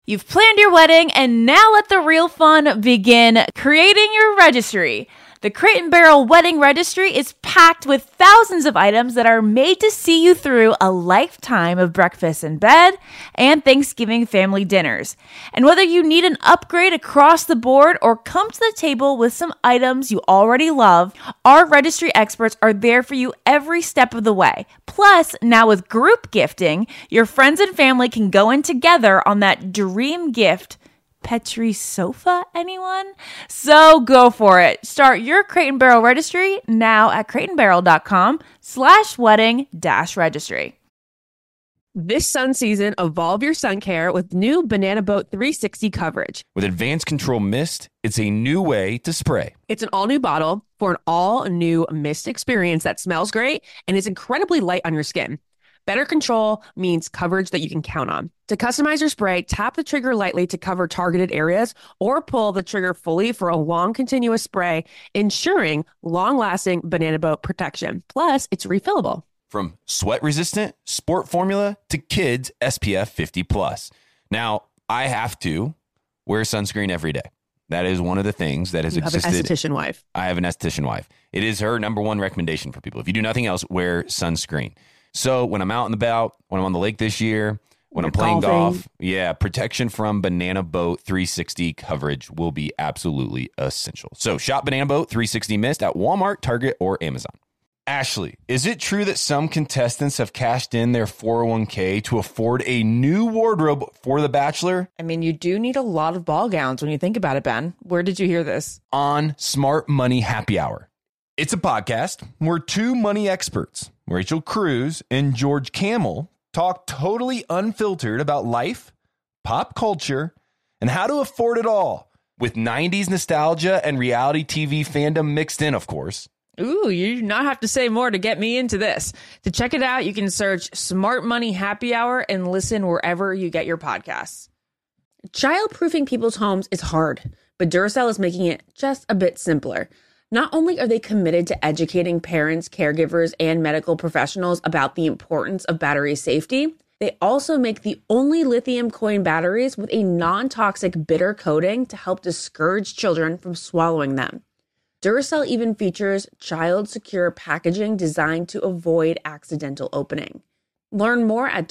You've planned your wedding, and now let the real fun begin, creating your registry. The Crate & Barrel Wedding Registry is packed with thousands of items that are made to see you through a lifetime of breakfast in bed and Thanksgiving family dinners. And whether you need an upgrade across the board or come to the table with some items you already love, our registry experts are there for you every step of the way. Plus, now with group gifting, your friends and family can go in together on that dream gift. Petri sofa, anyone? So go for it. Start your Crate & Barrel registry now at crateandbarrel.com/wedding-registry. This sun season, evolve your sun care with new Banana Boat 360 coverage. With Advanced Control Mist, it's a new way to spray. It's an all-new bottle for an all-new mist experience that smells great and is incredibly light on your skin. Better control means coverage that you can count on. To customize your spray, tap the trigger lightly to cover targeted areas or pull the trigger fully for a long continuous spray, ensuring long-lasting Banana Boat protection. Plus, it's refillable. From sweat-resistant, sport formula to kids SPF 50+. Now, I have to wear sunscreen every day. That is one of the things that has existed. You have an esthetician wife. I have an esthetician wife. It is her number one recommendation for people. If you do nothing else, wear sunscreen. So when I'm out and about, when I'm on the lake this year, when I'm playing golf, protection from Banana Boat 360 coverage will be absolutely essential. So shop Banana Boat 360 Mist at Walmart, Target, or Amazon. Ashley, is it true that some contestants have cashed in their 401k to afford a new wardrobe for The Bachelor? I mean, you do need a lot of ball gowns when you think about it, Ben. Where did you hear this? On Smart Money Happy Hour. It's a podcast where two money experts, Rachel Cruz and George Kamel, talk totally unfiltered about life, pop culture, and how to afford it all, with 90s nostalgia and reality TV fandom mixed in, of course. Ooh, you do not have to say more to get me into this. To check it out, you can search Smart Money Happy Hour and listen wherever you get your podcasts. Child-proofing people's homes is hard, but Duracell is making it just a bit simpler. Not only are they committed to educating parents, caregivers, and medical professionals about the importance of battery safety, they also make the only lithium coin batteries with a non-toxic bitter coating to help discourage children from swallowing them. Duracell even features child-secure packaging designed to avoid accidental opening. Learn more at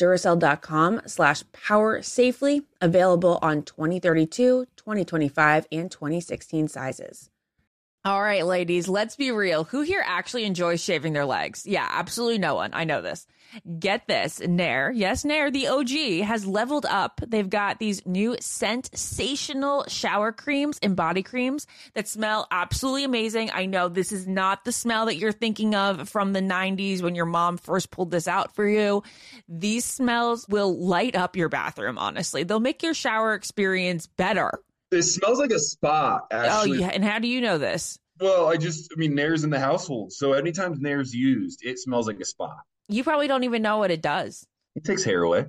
Duracell.com/powersafely, available on 2032, 2025, and 2016 sizes. All right, ladies, let's be real. Who here actually enjoys shaving their legs? Yeah, absolutely no one. I know this. Get this. Nair, yes, Nair, the OG, has leveled up. They've got these new sensational shower creams and body creams that smell absolutely amazing. I know this is not the smell that you're thinking of from the 90s when your mom first pulled this out for you. These smells will light up your bathroom, honestly. They'll make your shower experience better. It smells like a spa, actually. Oh, yeah. And how do you know this? Well, Nair's in the household. So anytime Nair's used, it smells like a spa. You probably don't even know what it does. It takes hair away.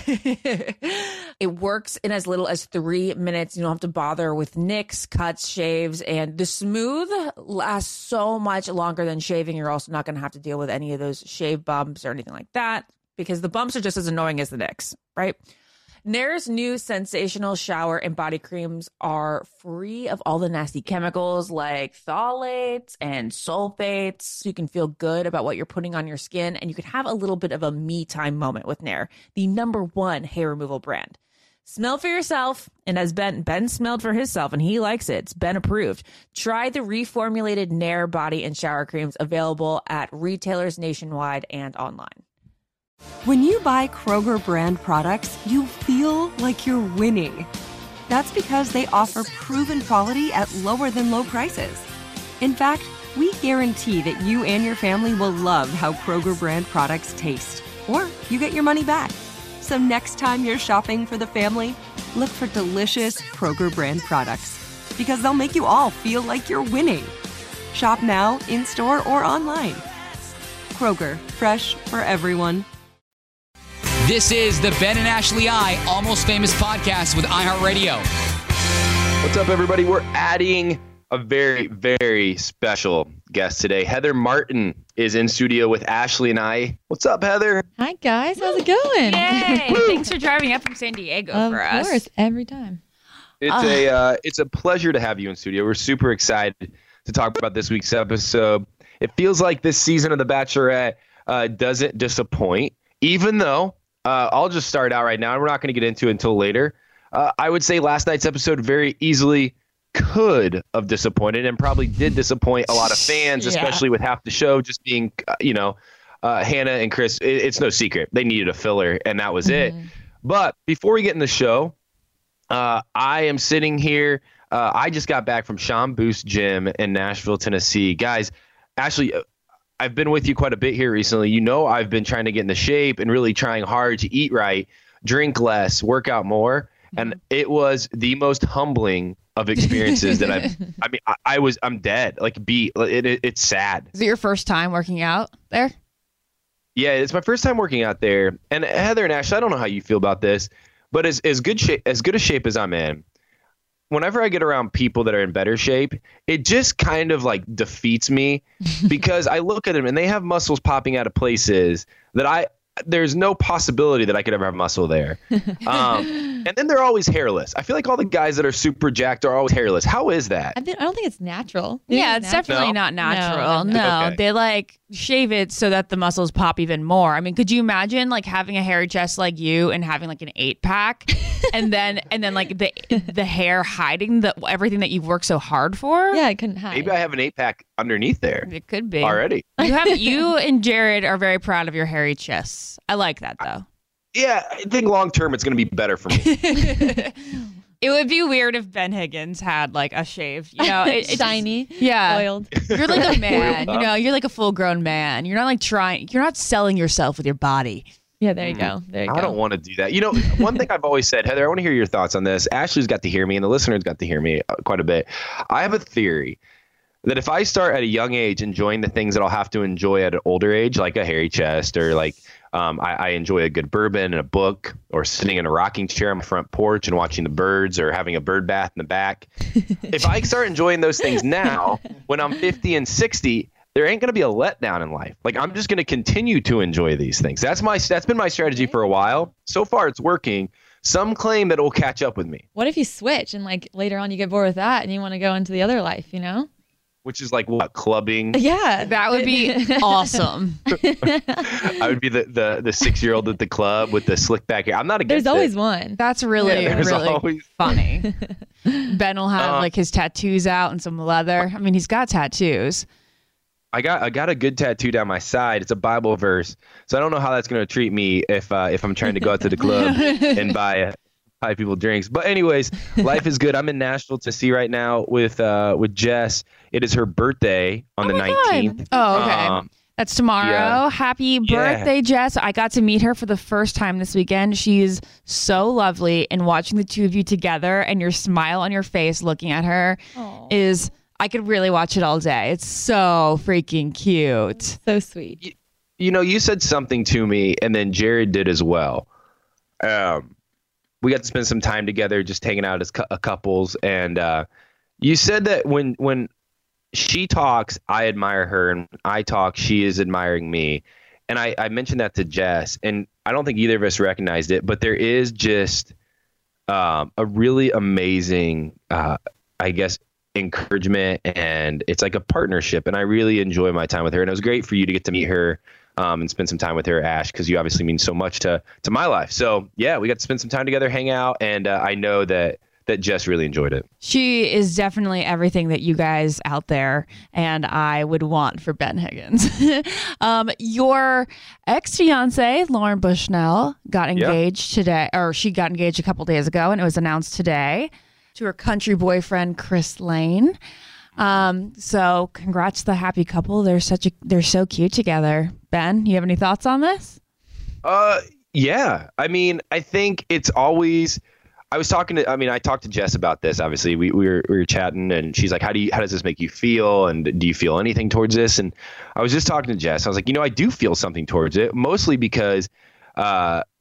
It works in as little as 3 minutes. You don't have to bother with nicks, cuts, shaves, and the smooth lasts so much longer than shaving. You're also not going to have to deal with any of those shave bumps or anything like that because the bumps are just as annoying as the nicks, right? Nair's new sensational shower and body creams are free of all the nasty chemicals like phthalates and sulfates. You can feel good about what you're putting on your skin, and you can have a little bit of a me time moment with Nair, the #1 hair removal brand. Smell for yourself, and as Ben smelled for himself, and he likes it. It's Ben approved. Try the reformulated Nair body and shower creams available at retailers nationwide and online. When you buy Kroger brand products, you feel like you're winning. That's because they offer proven quality at lower than low prices. In fact, we guarantee that you and your family will love how Kroger brand products taste, or you get your money back. So next time you're shopping for the family, look for delicious Kroger brand products, because they'll make you all feel like you're winning. Shop now, in-store, or online. Kroger, fresh for everyone. This is the Ben and Ashley I Almost Famous podcast with iHeartRadio. What's up, everybody? We're adding a very, very special guest today. Heather Martin is in studio with Ashley and I. What's up, Heather? Hi, guys. How's it going? Yay! Thanks for driving up from San Diego for us. Of course, every time. It's a pleasure to have you in studio. We're super excited to talk about this week's episode. It feels like this season of The Bachelorette doesn't disappoint, even though I'll just start out right now, and we're not going to get into it until later. I would say last night's episode very easily could have disappointed and probably did disappoint a lot of fans, especially with half the show just being, Hannah and Chris. It's no secret. They needed a filler, and that was it. But before we get in the show, I am sitting here. I just got back from Sean Boost Gym in Nashville, Tennessee. Guys, Ashley, I've been with you quite a bit here recently. You know, I've been trying to get into shape and really trying hard to eat right, drink less, work out more. And it was the most humbling of experiences that I'm dead, like beat. It's sad. Is it your first time working out there? Yeah, it's my first time working out there. And Heather and Ash, I don't know how you feel about this, but as good a shape as I'm in, whenever I get around people that are in better shape, it just kind of like defeats me because I look at them and they have muscles popping out of places that there's no possibility that I could ever have muscle there. And then they're always hairless. I feel like all the guys that are super jacked are always hairless. How is that? I don't think it's natural. It's definitely not natural. No, Okay. they like shave it so that the muscles pop even more. I mean, could you imagine like having a hairy chest like you and having like an 8-pack and then like the hair hiding everything that you've worked so hard for? Yeah, I couldn't hide. Maybe I have an 8-pack underneath there It could be. already. You and Jared are very proud of your hairy chests. I like that though. Yeah, I think long term it's going to be better for me. It would be weird if Ben Higgins had like a shave, it's shiny, yeah. oiled. You're like a man, Oiled up. you're like a full grown man. You're not like you're not selling yourself with your body. Yeah, there you go. There you go. I don't want to do that. One thing I've always said, Heather, I want to hear your thoughts on this. Ashley's got to hear me and the listeners got to hear me quite a bit. I have a theory that if I start at a young age enjoying the things that I'll have to enjoy at an older age, like a hairy chest or like I enjoy a good bourbon and a book or sitting in a rocking chair on my front porch and watching the birds or having a bird bath in the back. If I start enjoying those things now, when I'm 50 and 60, there ain't going to be a letdown in life. Like I'm just going to continue to enjoy these things. That's been my strategy for a while. So far it's working. Some claim that it will catch up with me. What if you switch and like later on you get bored with that and you want to go into the other life, Which is like what, clubbing? Yeah, That would be awesome. I would be the 6-year-old at the club with the slick back hair. I'm not against There's always it. one. That's really, there's really always- funny. Ben will have like his tattoos out and some leather. I mean, he's got tattoos. I got a good tattoo down my side. It's a Bible verse. So I don't know how that's going to treat me if I'm trying to go out to the club and buy people drinks. But anyways, life is good. I'm in Nashville, Tennessee right now with Jess. It is her birthday on the 19th. Oh, okay. That's tomorrow. yeah. Happy birthday, Jess. I got to meet her for the first time this weekend. She's so lovely. And watching the two of you together and your smile on your face looking at her I could really watch it all day. It's so freaking cute. So sweet. You said something to me, and then Jared did as well. We got to spend some time together just hanging out as couples. And you said that when she talks, I admire her, and when I talk, she is admiring me. And I mentioned that to Jess, and I don't think either of us recognized it, but there is just a really amazing, encouragement, and it's like a partnership, and I really enjoy my time with her. And it was great for you to get to meet her and spend some time with her, Ash, because you obviously mean so much to my life. So yeah, we got to spend some time together, hang out, and I know that Jess really enjoyed it. She is definitely everything that you guys out there and I would want for Ben Higgins. Your ex-fiance, Lauren Bushnell, got engaged today, or she got engaged a couple days ago, and it was announced today to her country boyfriend, Chris Lane. So congrats to the happy couple. They're so cute together. Ben, you have any thoughts on this? Yeah. I mean, I think it's always, I talked to Jess about this. Obviously we were chatting, and she's like, how does this make you feel? And do you feel anything towards this? And I was just talking to Jess. I was like, I do feel something towards it, mostly because,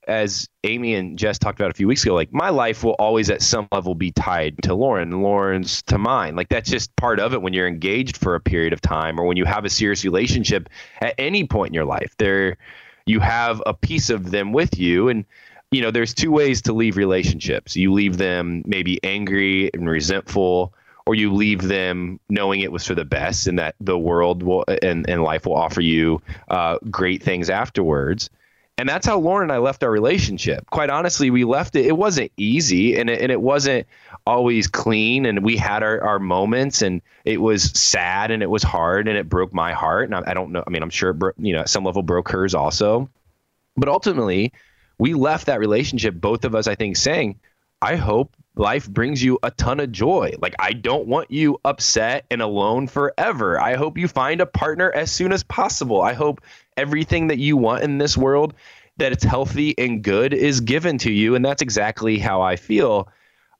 as Amy and Jess talked about a few weeks ago, like my life will always at some level be tied to Lauren and Lauren's to mine. Like that's just part of it when you're engaged for a period of time or when you have a serious relationship at any point in your life. You have a piece of them with you. And, you know, there's two ways to leave relationships. You leave them maybe angry and resentful, or you leave them knowing it was for the best and that the world will and life will offer you great things afterwards. And that's how Lauren and I left our relationship. Quite honestly, we left it. It wasn't easy and it wasn't always clean. And we had our moments and it was sad and it was hard and it broke my heart. And I don't know. I mean, I'm sure it at some level broke hers also. But ultimately, we left that relationship, both of us, I think, saying, I hope life brings you a ton of joy. Like, I don't want you upset and alone forever. I hope you find a partner as soon as possible. I hope everything that you want in this world, that it's healthy and good, is given to you. And that's exactly how I feel.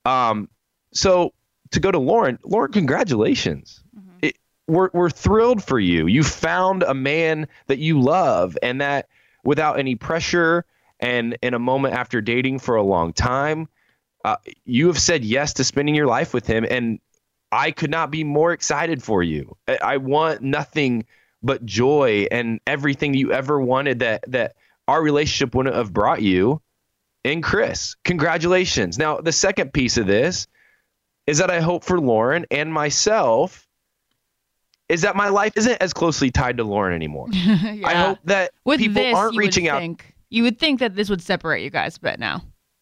So to go to Lauren, congratulations. We're thrilled for you. You found a man that you love, and that without any pressure and in a moment after dating for a long time, you have said yes to spending your life with him, and I could not be more excited for you. I want nothing but joy and everything you ever wanted that our relationship wouldn't have brought you in Chris. Congratulations. Now, the second piece of this is that I hope for Lauren and myself is that my life isn't as closely tied to Lauren anymore. Yeah. I hope that people aren't reaching out. You would think that this would separate you guys a bit now.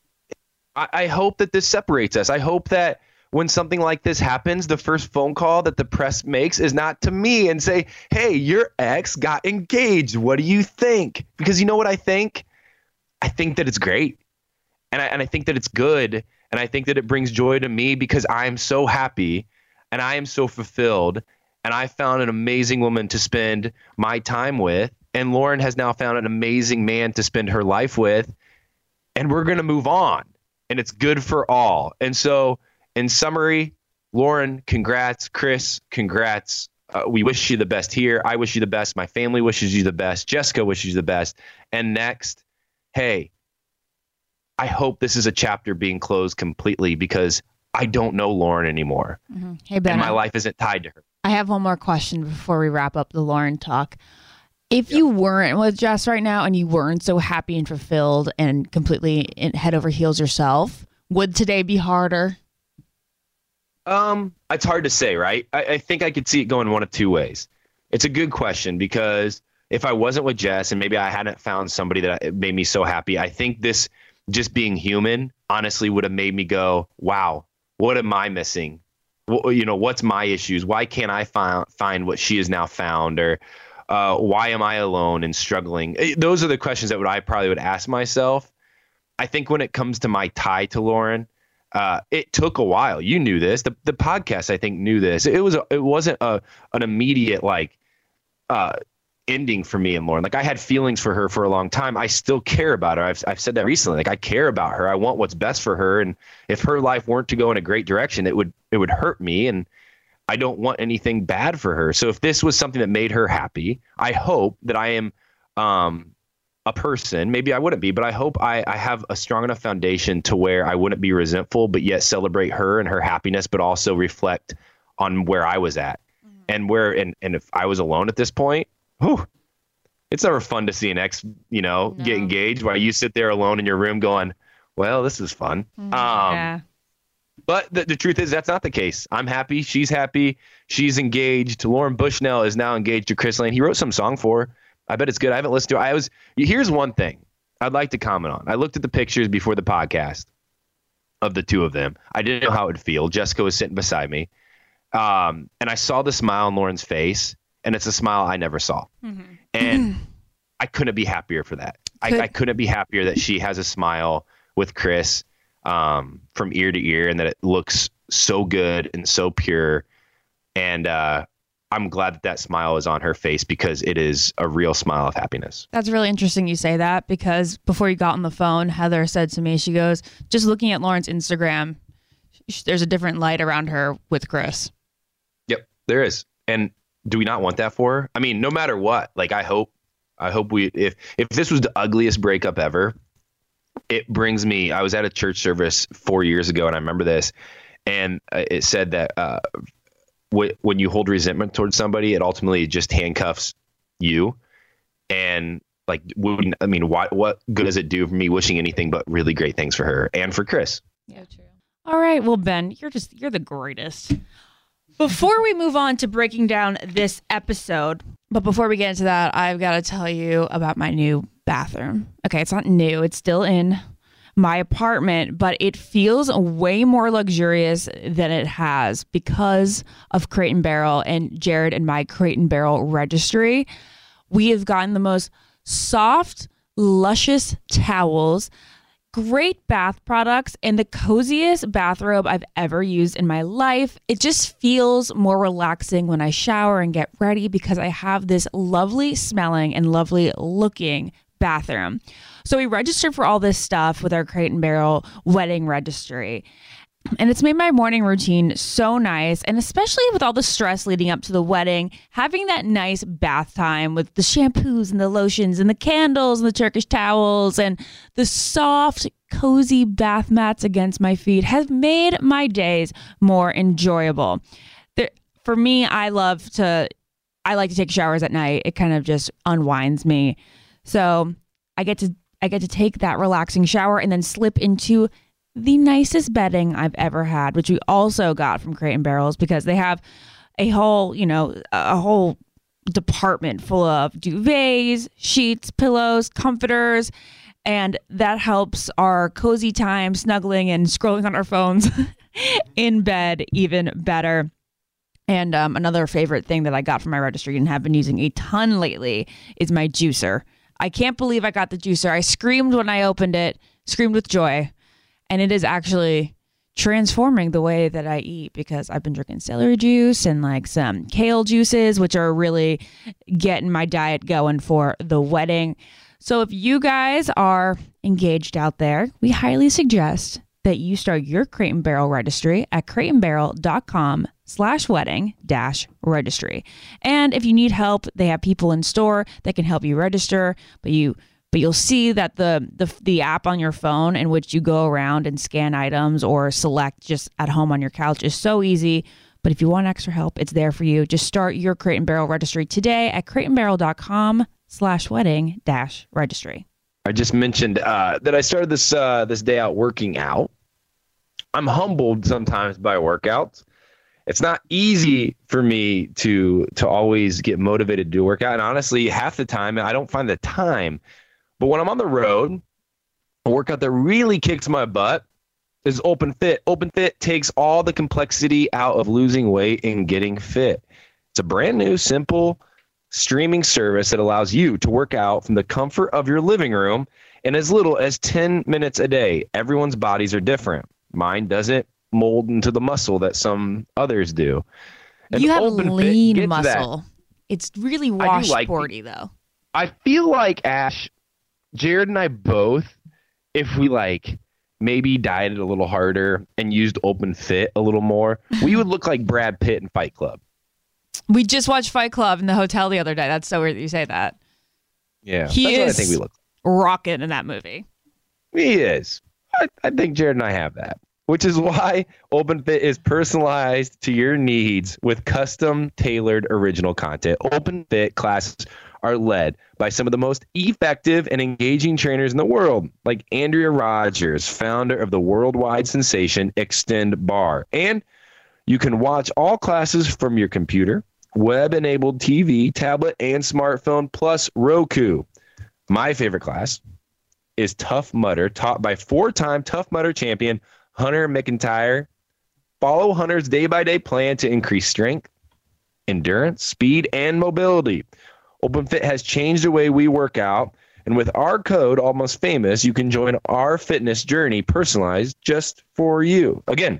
I hope that this separates us. I hope that when something like this happens, the first phone call that the press makes is not to me and say, hey, your ex got engaged. What do you think? Because you know what I think? I think that it's great. And I think that it's good. And I think that it brings joy to me because I am so happy and I am so fulfilled. And I found an amazing woman to spend my time with. And Lauren has now found an amazing man to spend her life with. And we're going to move on. And it's good for all. And so, in summary, Lauren, congrats. Chris, congrats. We wish you the best here. I wish you the best. My family wishes you the best. Jessica wishes you the best. And next, hey, I hope this is a chapter being closed completely because I don't know Lauren anymore. Mm-hmm. Hey, Ben. And my life isn't tied to her. I have one more question before we wrap up the Lauren talk. If you weren't with Jess right now and you weren't so happy and fulfilled and completely head over heels yourself, would today be harder? It's hard to say, right? I think I could see it going one of two ways. It's a good question because if I wasn't with Jess and maybe I hadn't found somebody that made me so happy, I think this just being human honestly would have made me go, wow, what am I missing? Well, what's my issues? Why can't I find what she has now found? Or why am I alone and struggling? Those are the questions that I probably would ask myself. I think when it comes to my tie to Lauren, it took a while. You knew this. The podcast, I think, knew this. It wasn't an immediate ending for me and Lauren. Like I had feelings for her for a long time. I still care about her. I've said that recently. Like I care about her. I want what's best for her. And if her life weren't to go in a great direction, it would hurt me. And I don't want anything bad for her. So if this was something that made her happy, I hope that I am a person. Maybe I wouldn't be, but I hope I have a strong enough foundation to where I wouldn't be resentful, but yet celebrate her and her happiness, but also reflect on where I was at and and if I was alone at this point, it's never fun to see an ex, get engaged while you sit there alone in your room going, well, this is fun. Yeah. But the truth is that's not the case. I'm happy. She's happy. She's engaged. Lauren Bushnell is now engaged to Chris Lane. He wrote some song for her. I bet it's good. I haven't listened to it. Here's one thing I'd like to comment on. I looked at the pictures before the podcast of the two of them. I didn't know how it would feel. Jessica was sitting beside me. And I saw the smile on Lauren's face, and it's a smile I never saw. Mm-hmm. And I couldn't be happier for that. I couldn't be happier that she has a smile with Chris from ear to ear, and that it looks so good and so pure. And I'm glad that smile is on her face because it is a real smile of happiness. That's really interesting you say that because before you got on the phone, Heather said to me, she goes, just looking at Lauren's Instagram, there's a different light around her with Chris. Yep, there is. And do we not want that for her? I mean, no matter what, like I hope we, if this was the ugliest breakup ever, it brings me, I was at a church service 4 years ago, and I remember this, and it said that when you hold resentment towards somebody, it ultimately just handcuffs you. And like, what good does it do for me wishing anything but really great things for her and for Chris? Yeah, true. All right, well, Ben, you're the greatest. Before we move on to breaking down this episode, but before we get into that, I've got to tell you about my new bathroom. Okay, it's not new. It's still in my apartment, but it feels way more luxurious than it has because of Crate & Barrel and Jared and my Crate & Barrel registry. We have gotten the most soft, luscious towels, great bath products, and the coziest bathrobe I've ever used in my life. It just feels more relaxing when I shower and get ready because I have this lovely smelling and lovely looking bathroom. So we registered for all this stuff with our Crate & Barrel wedding registry. And it's made my morning routine so nice. And especially with all the stress leading up to the wedding, having that nice bath time with the shampoos and the lotions and the candles and the Turkish towels and the soft, cozy bath mats against my feet has made my days more enjoyable. For me, I like to take showers at night. It kind of just unwinds me. So I get to take that relaxing shower and then slip into the nicest bedding I've ever had, which we also got from Crate & Barrels because they have a whole department full of duvets, sheets, pillows, comforters, and that helps our cozy time snuggling and scrolling on our phones in bed even better. And another favorite thing that I got from my registry and have been using a ton lately is my juicer. I can't believe I got the juicer. I screamed when I opened it, screamed with joy. And it is actually transforming the way that I eat because I've been drinking celery juice and like some kale juices, which are really getting my diet going for the wedding. So if you guys are engaged out there, we highly suggest that you start your Crate & Barrel registry at crateandbarrel.com/wedding-registry. And if you need help, they have people in store that can help you register, but you'll see that the app on your phone in which you go around and scan items or select just at home on your couch is so easy. But if you want extra help, it's there for you. Just start your Crate & Barrel registry today at crateandbarrel.com/wedding-registry. I just mentioned that I started this day out working out. I'm humbled sometimes by workouts. It's not easy for me to always get motivated to work out. And honestly, half the time I don't find the time. But when I'm on the road, a workout that really kicks my butt is Open Fit. Open Fit takes all the complexity out of losing weight and getting fit. It's a brand new, simple streaming service that allows you to work out from the comfort of your living room in as little as 10 minutes a day. Everyone's bodies are different. Mine doesn't mold into the muscle that some others do. And you have Open lean Fit muscle. It's really washboardy, though. I feel like, Ash, Jared and I both, if we maybe dieted a little harder and used Open Fit a little more, we would look like Brad Pitt in Fight Club. We just watched Fight Club in the hotel the other day. That's so weird that you say that. Yeah, that's what I think we look rocking in that movie. He is. I think Jared and I have that, which is why Open Fit is personalized to your needs with custom tailored original content. Open Fit classes are led by some of the most effective and engaging trainers in the world, like Andrea Rogers, founder of the worldwide sensation Extend Bar. And you can watch all classes from your computer, web-enabled TV, tablet, and smartphone, plus Roku. My favorite class is Tough Mudder, taught by four-time Tough Mudder champion Hunter McIntyre. Follow Hunter's day-by-day plan to increase strength, endurance, speed, and mobility. OpenFit has changed the way we work out, and with our code, Almost Famous, you can join our fitness journey personalized just for you. Again,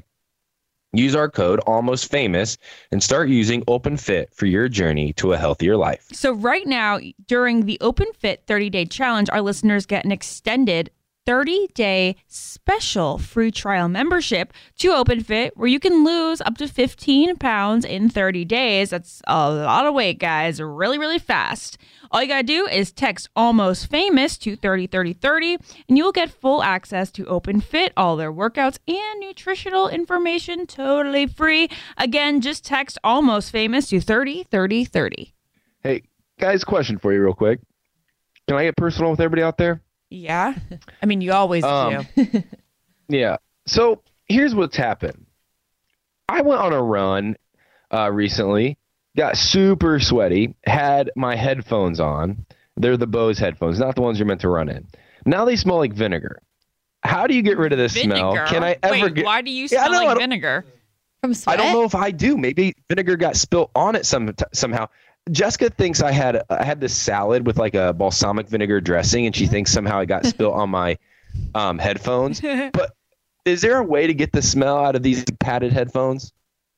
use our code Almost Famous and start using OpenFit for your journey to a healthier life. So right now, during the OpenFit 30-day challenge, our listeners get an extended 30-day special free trial membership to OpenFit, where you can lose up to 15 pounds in 30 days. That's a lot of weight, guys, really, really fast. All you got to do is text Almost Famous to 303030, and you'll get full access to OpenFit, all their workouts, and nutritional information totally free. Again, just text Almost Famous to 303030. Hey, guys, question for you real quick. Can I get personal with everybody out there? Yeah. I mean, you always do. Yeah. So here's what's happened. I went on a run recently, got super sweaty, had my headphones on. They're the Bose headphones, not the ones you're meant to run in. Now they smell like vinegar. How do you get rid of this smell? Can I ever get... Why do you smell like vinegar? From sweat? I don't know if I do. Maybe vinegar got spilled on it somehow. Jessica thinks I had this salad with like a balsamic vinegar dressing, and she thinks somehow it got spilled on my headphones. But is there a way to get the smell out of these padded headphones?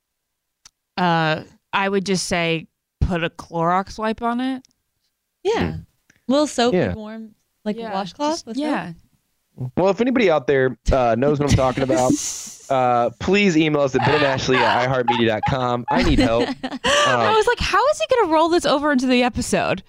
I would just say put a Clorox wipe on it. Yeah. Little soap, Yeah. warm, like a washcloth. With Yeah. Well, if anybody out there knows what I'm talking about, please email us at benandashley@iheartmedia.com. I need help. I was like, how is he going to roll this over into the episode?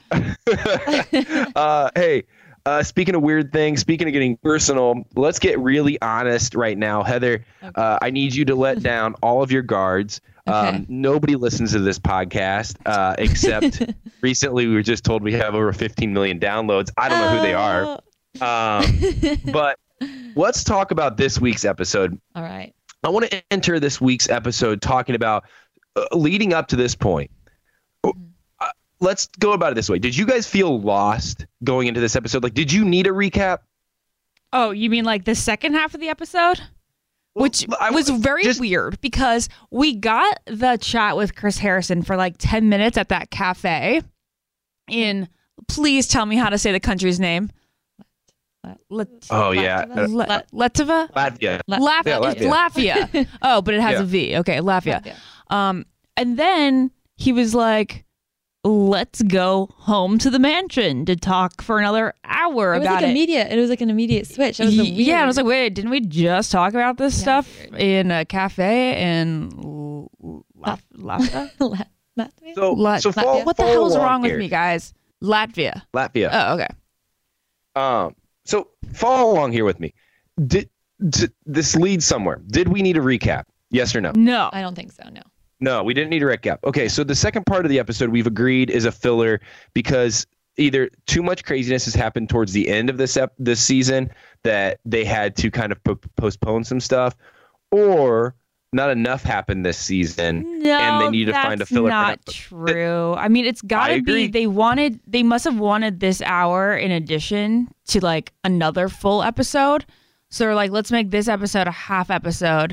Hey, speaking of weird things, speaking of getting personal, let's get really honest right now. Heather, I need you to let down all of your guards. Okay. Nobody listens to this podcast except recently we were just told we have over 15 million downloads. I don't know who they are. But let's talk about this week's episode. All right. I want to enter this week's episode talking about leading up to this point. Let's go about it this way. Did you guys feel lost going into this episode? Like, did you need a recap? Oh, you mean like the second half of the episode? Which was very weird because we got the chat with Chris Harrison for like 10 minutes at that cafe in, please tell me how to say the country's name. Yeah. Latvia? Latvia. Latvia. Oh, but it has a V. Okay, Latvia. And then he was like, let's go home to the mansion to talk for another hour about it. It was like an immediate switch. That was weird. Yeah, and I was like, wait, didn't we just talk about this stuff in a cafe in Latvia? Latvia? So what the hell's wrong with me, guys? Latvia. Oh, okay. So follow along here with me. Did this lead somewhere? Did we need a recap? Yes or no? No. I don't think so, no. No, we didn't need a recap. Okay, so the second part of the episode we've agreed is a filler because either too much craziness has happened towards the end of this season that they had to kind of postpone some stuff, or not enough happened this season and they need to find a filler. Not true. I mean, it's got to be they must have wanted this hour in addition to like another full episode. So they're like, let's make this episode a half episode.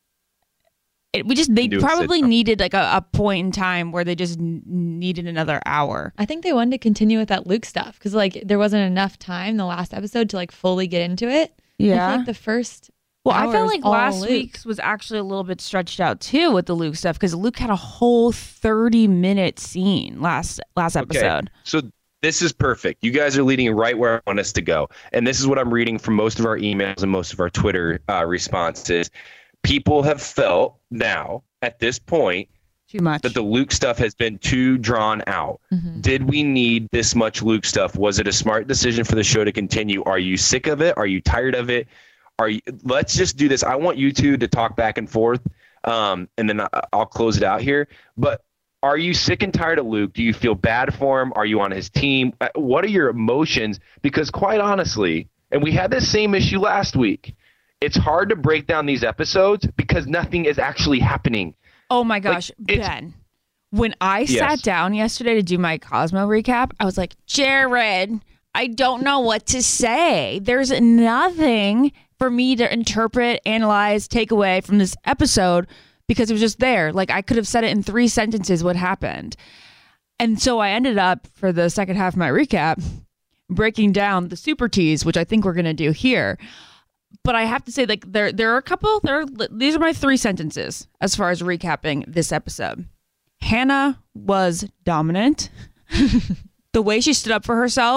They probably needed like a point in time where they just needed another hour. I think they wanted to continue with that Luke stuff because like there wasn't enough time the last episode to like fully get into it. Yeah. I feel like the first I felt like last week's was actually a little bit stretched out too with the Luke stuff because Luke had a whole 30-minute scene last episode. Okay. So this is perfect. You guys are leading right where I want us to go. And this is what I'm reading from most of our emails and most of our Twitter responses. People have felt now at this point too much that the Luke stuff has been too drawn out. Mm-hmm. Did we need this much Luke stuff? Was it a smart decision for the show to continue? Are you sick of it? Are you tired of it? Let's just do this. I want you two to talk back and forth, and then I'll close it out here. But are you sick and tired of Luke? Do you feel bad for him? Are you on his team? What are your emotions? Because quite honestly, and we had this same issue last week, it's hard to break down these episodes because nothing is actually happening. Oh my gosh, Ben. When I sat down yesterday to do my Cosmo recap, I was like, Jared, I don't know what to say. There's nothing for me to interpret, analyze, take away from this episode because it was just there. Like I could have said it in 3 sentences what happened. And so I ended up, for the second half of my recap, breaking down the super tease, which I think we're going to do here. But I have to say, like, there are a couple. These are my 3 sentences as far as recapping this episode. Hannah was dominant. The way she stood up for herself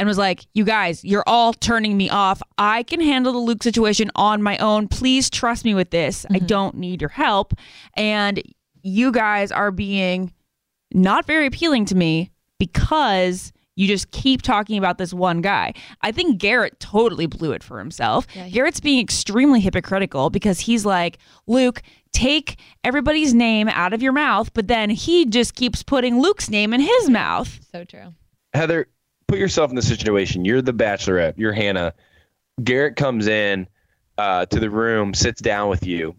and was like, you guys, you're all turning me off. I can handle the Luke situation on my own. Please trust me with this. I don't need your help. And you guys are being not very appealing to me because you just keep talking about this one guy. I think Garrett totally blew it for himself. Yeah, Garrett's being extremely hypocritical because he's like, Luke, take everybody's name out of your mouth, but then he just keeps putting Luke's name in his mouth. So true. Heather, put yourself in the situation. You're the Bachelorette. You're Hannah. Garrett comes in to the room, sits down with you,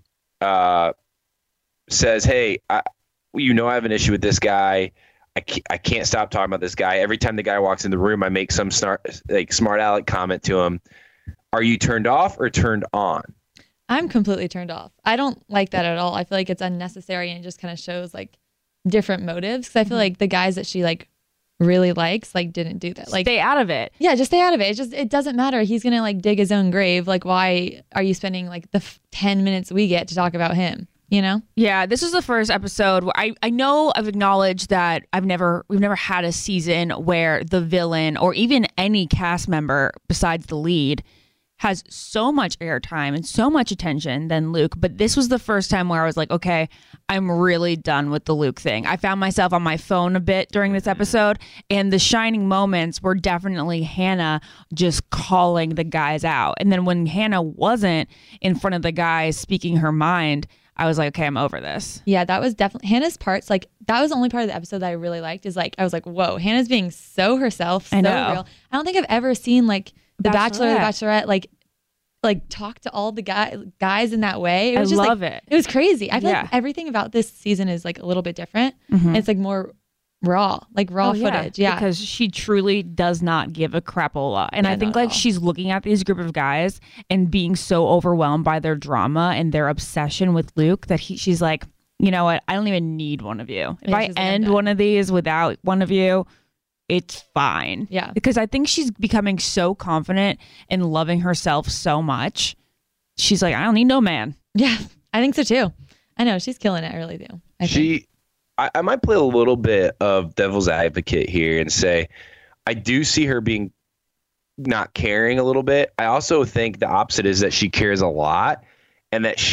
says, hey, I have an issue with this guy. I can't stop talking about this guy. Every time the guy walks in the room, I make some smart aleck comment to him. Are you turned off or turned on? I'm completely turned off. I don't like that at all. I feel like it's unnecessary and it just kind of shows like different motives. Because I feel like the guys that she like really likes like didn't do that. Like stay out of it. Yeah, just stay out of it. It doesn't matter. He's gonna like dig his own grave. Like why are you spending like the 10 minutes we get to talk about him? You know? Yeah, this is the first episode where I know I've acknowledged that we've never had a season where the villain or even any cast member besides the lead has so much airtime and so much attention than Luke. But this was the first time where I was like, okay, I'm really done with the Luke thing. I found myself on my phone a bit during this episode, and the shining moments were definitely Hannah just calling the guys out. And then when Hannah wasn't in front of the guys speaking her mind, I was like, okay, I'm over this. Yeah, that was definitely Hannah's parts. Like that was the only part of the episode that I really liked is like, I was like, whoa, Hannah's being so herself, so real. I don't think I've ever seen like the Bachelor or the Bachelorette like talk to all the guys in that way. It was just love it. It was crazy. I feel like everything about this season is like a little bit different. Mm-hmm. It's like more raw footage. Yeah. Because she truly does not give a crapola. And I think like she's looking at these group of guys and being so overwhelmed by their drama and their obsession with Luke that she's like, you know what? I don't even need one of you. If I end one of these without one of you, it's fine. Yeah. Because I think she's becoming so confident and loving herself so much. She's like, I don't need no man. Yeah, I think so too. I know she's killing it. I really do. I might play a little bit of devil's advocate here and say, I do see her being not caring a little bit. I also think the opposite is that she cares a lot, and that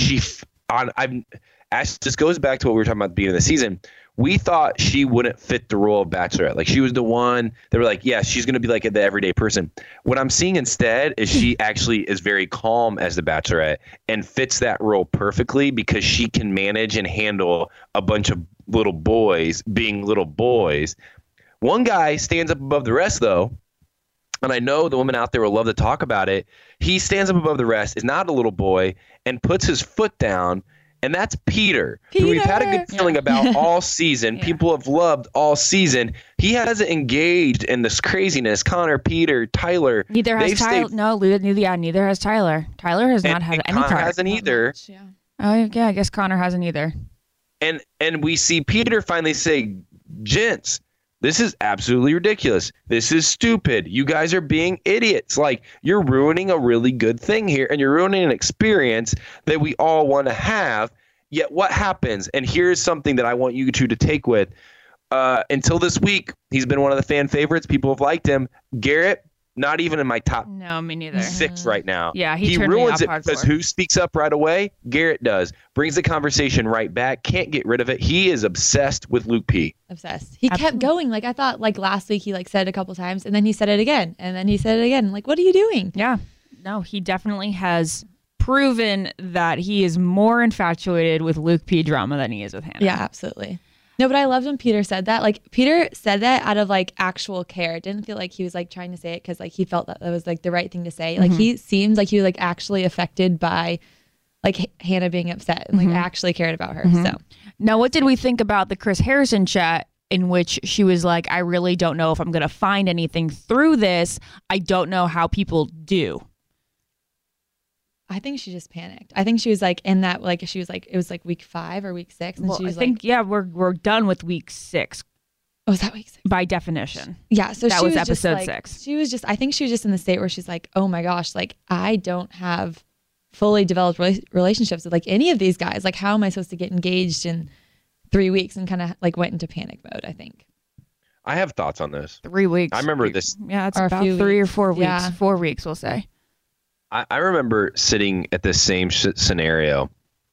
this goes back to what we were talking about at the beginning of the season. We thought she wouldn't fit the role of Bachelorette. Like she was the one that were like, yeah, she's going to be like the everyday person. What I'm seeing instead is she actually is very calm as the Bachelorette and fits that role perfectly because she can manage and handle a bunch of little boys being little boys. One guy stands up above the rest though. And I know the women out there will love to talk about it. He stands up above the rest, is not a little boy, and puts his foot down. And that's Peter, who we've had a good feeling about all season. Yeah. People have loved all season. He hasn't engaged in this craziness. Connor, Peter, Tyler. Neither has Tyler. Neither has Tyler. Tyler has not had any part. Connor hasn't either. Oh, yeah, I guess Connor hasn't either. And we see Peter finally say, gents, this is absolutely ridiculous. This is stupid. You guys are being idiots. Like, you're ruining a really good thing here, and you're ruining an experience that we all want to have. Yet what happens? And here's something that I want you two to take with. Until this week, he's been one of the fan favorites. People have liked him. Garrett, not even in my top me neither. 6 right now. Yeah, he ruins it because who speaks up right away? Garrett does. Brings the conversation right back. Can't get rid of it. He is obsessed with Luke P. Obsessed. He kept going. Like I thought like last week he like said it a couple times and then he said it again and then he said it again. Like, what are you doing? Yeah. No, he definitely has proven that he is more infatuated with Luke P drama than he is with Hannah. Yeah, absolutely. No, but I loved when Peter said that. Like Peter said that out of like actual care. It didn't feel like he was like trying to say it because like he felt that was like the right thing to say. Like he seemed like he was like actually affected by like Hannah being upset and like actually cared about her. So now, what did we think about the Chris Harrison chat in which she was like, I really don't know if I'm going to find anything through this. I don't know how people do. I think she just panicked. I think she was like in that, like she was like, it was like week 5 or week 6. And she was we're done with week 6. Oh, is that week 6? By definition. Yeah. So that was episode just, 6. She was just, I think she was just in the state where she's like, oh my gosh, like I don't have fully developed relationships with like any of these guys. Like, how am I supposed to get engaged in 3 weeks? And kind of like went into panic mode, I think. I have thoughts on this. 3 weeks. I remember this. Yeah, it's Or a about few 3 or weeks. 4 weeks. Yeah. 4 weeks, we'll say. I remember sitting at this same scenario,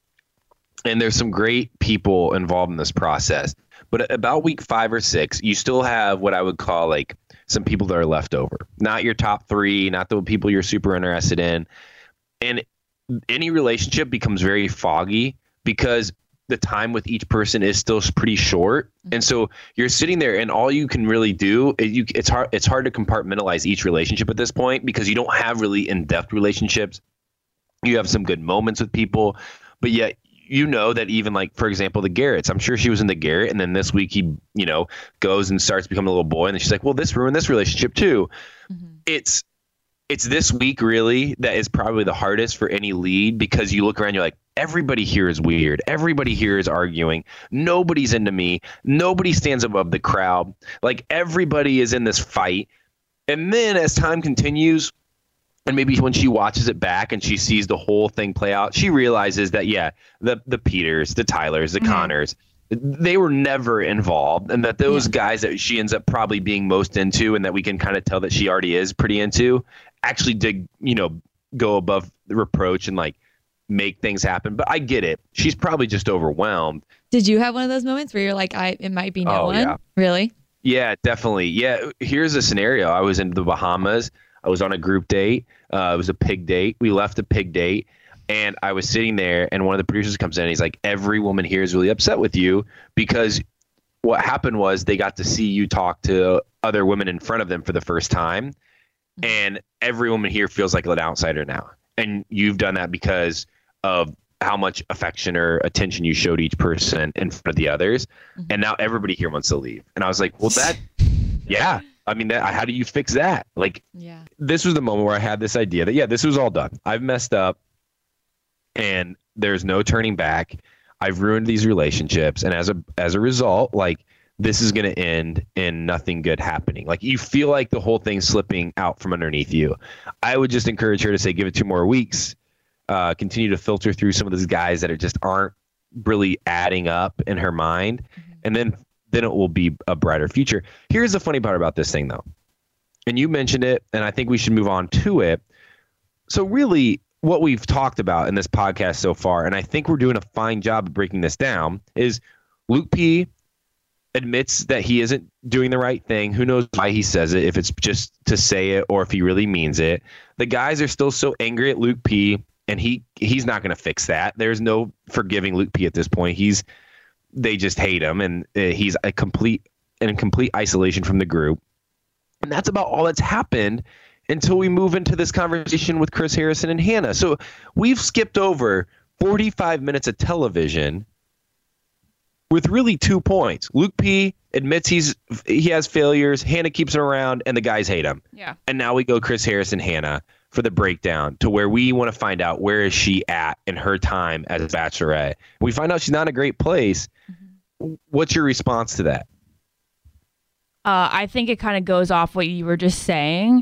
and there's some great people involved in this process. But about week 5 or 6, you still have what I would call like some people that are left over. Not your top 3, not the people you're super interested in. And any relationship becomes very foggy because the time with each person is still pretty short. And so you're sitting there and all you can really do is it's hard to compartmentalize each relationship at this point because you don't have really in-depth relationships. You have some good moments with people, but yet you know that even like, for example, the Garretts, I'm sure she was in the Garrett, and then this week he, goes and starts becoming a little boy, and then she's like, well, this ruined this relationship too. It's this week really that is probably the hardest for any lead because you look around, you're like, everybody here is weird. Everybody here is arguing. Nobody's into me. Nobody stands above the crowd. Like everybody is in this fight. And then as time continues, and maybe when she watches it back and she sees the whole thing play out, she realizes that, yeah, the Peters, the Tylers, the Connors, they were never involved, and that those guys that she ends up probably being most into and that we can kind of tell that she already is pretty into actually did, go above the reproach and like make things happen. But I get it. She's probably just overwhelmed. Did you have one of those moments where you're like, it might be no one? Yeah. Really? Yeah, definitely. Yeah. Here's a scenario. I was in the Bahamas. I was on a group date. It was a pig date. We left a pig date. And I was sitting there, and one of the producers comes in, and he's like, every woman here is really upset with you because what happened was they got to see you talk to other women in front of them for the first time. And every woman here feels like an outsider now. And you've done that because of how much affection or attention you showed each person in front of the others. And now everybody here wants to leave. And I was like, well, yeah. I mean, how do you fix that? Like, this was the moment where I had this idea that, this was all done. I've messed up. And there's no turning back. I've ruined these relationships. And as a result, like, this is going to end in nothing good happening. Like, you feel like the whole thing's slipping out from underneath you. I would just encourage her to say, give it 2 more weeks. Continue to filter through some of those guys that just aren't really adding up in her mind. And then it will be a brighter future. Here's the funny part about this thing, though. And you mentioned it, and I think we should move on to it. So really, what we've talked about in this podcast so far, and I think we're doing a fine job of breaking this down, is Luke P admits that he isn't doing the right thing. Who knows why he says it, if it's just to say it or if he really means it. The guys are still so angry at Luke P, and he's not going to fix that. There's no forgiving Luke P at this point. They just hate him, and he's in complete isolation from the group. And that's about all that's happened until we move into this conversation with Chris Harrison and Hannah. So we've skipped over 45 minutes of television with really 2 points. Luke P admits he has failures. Hannah keeps him around, and the guys hate him. Yeah. And now we go Chris Harrison, Hannah for the breakdown to where we want to find out where is she at in her time as a Bachelorette. We find out she's not in a great place. What's your response to that? I think it kind of goes off what you were just saying.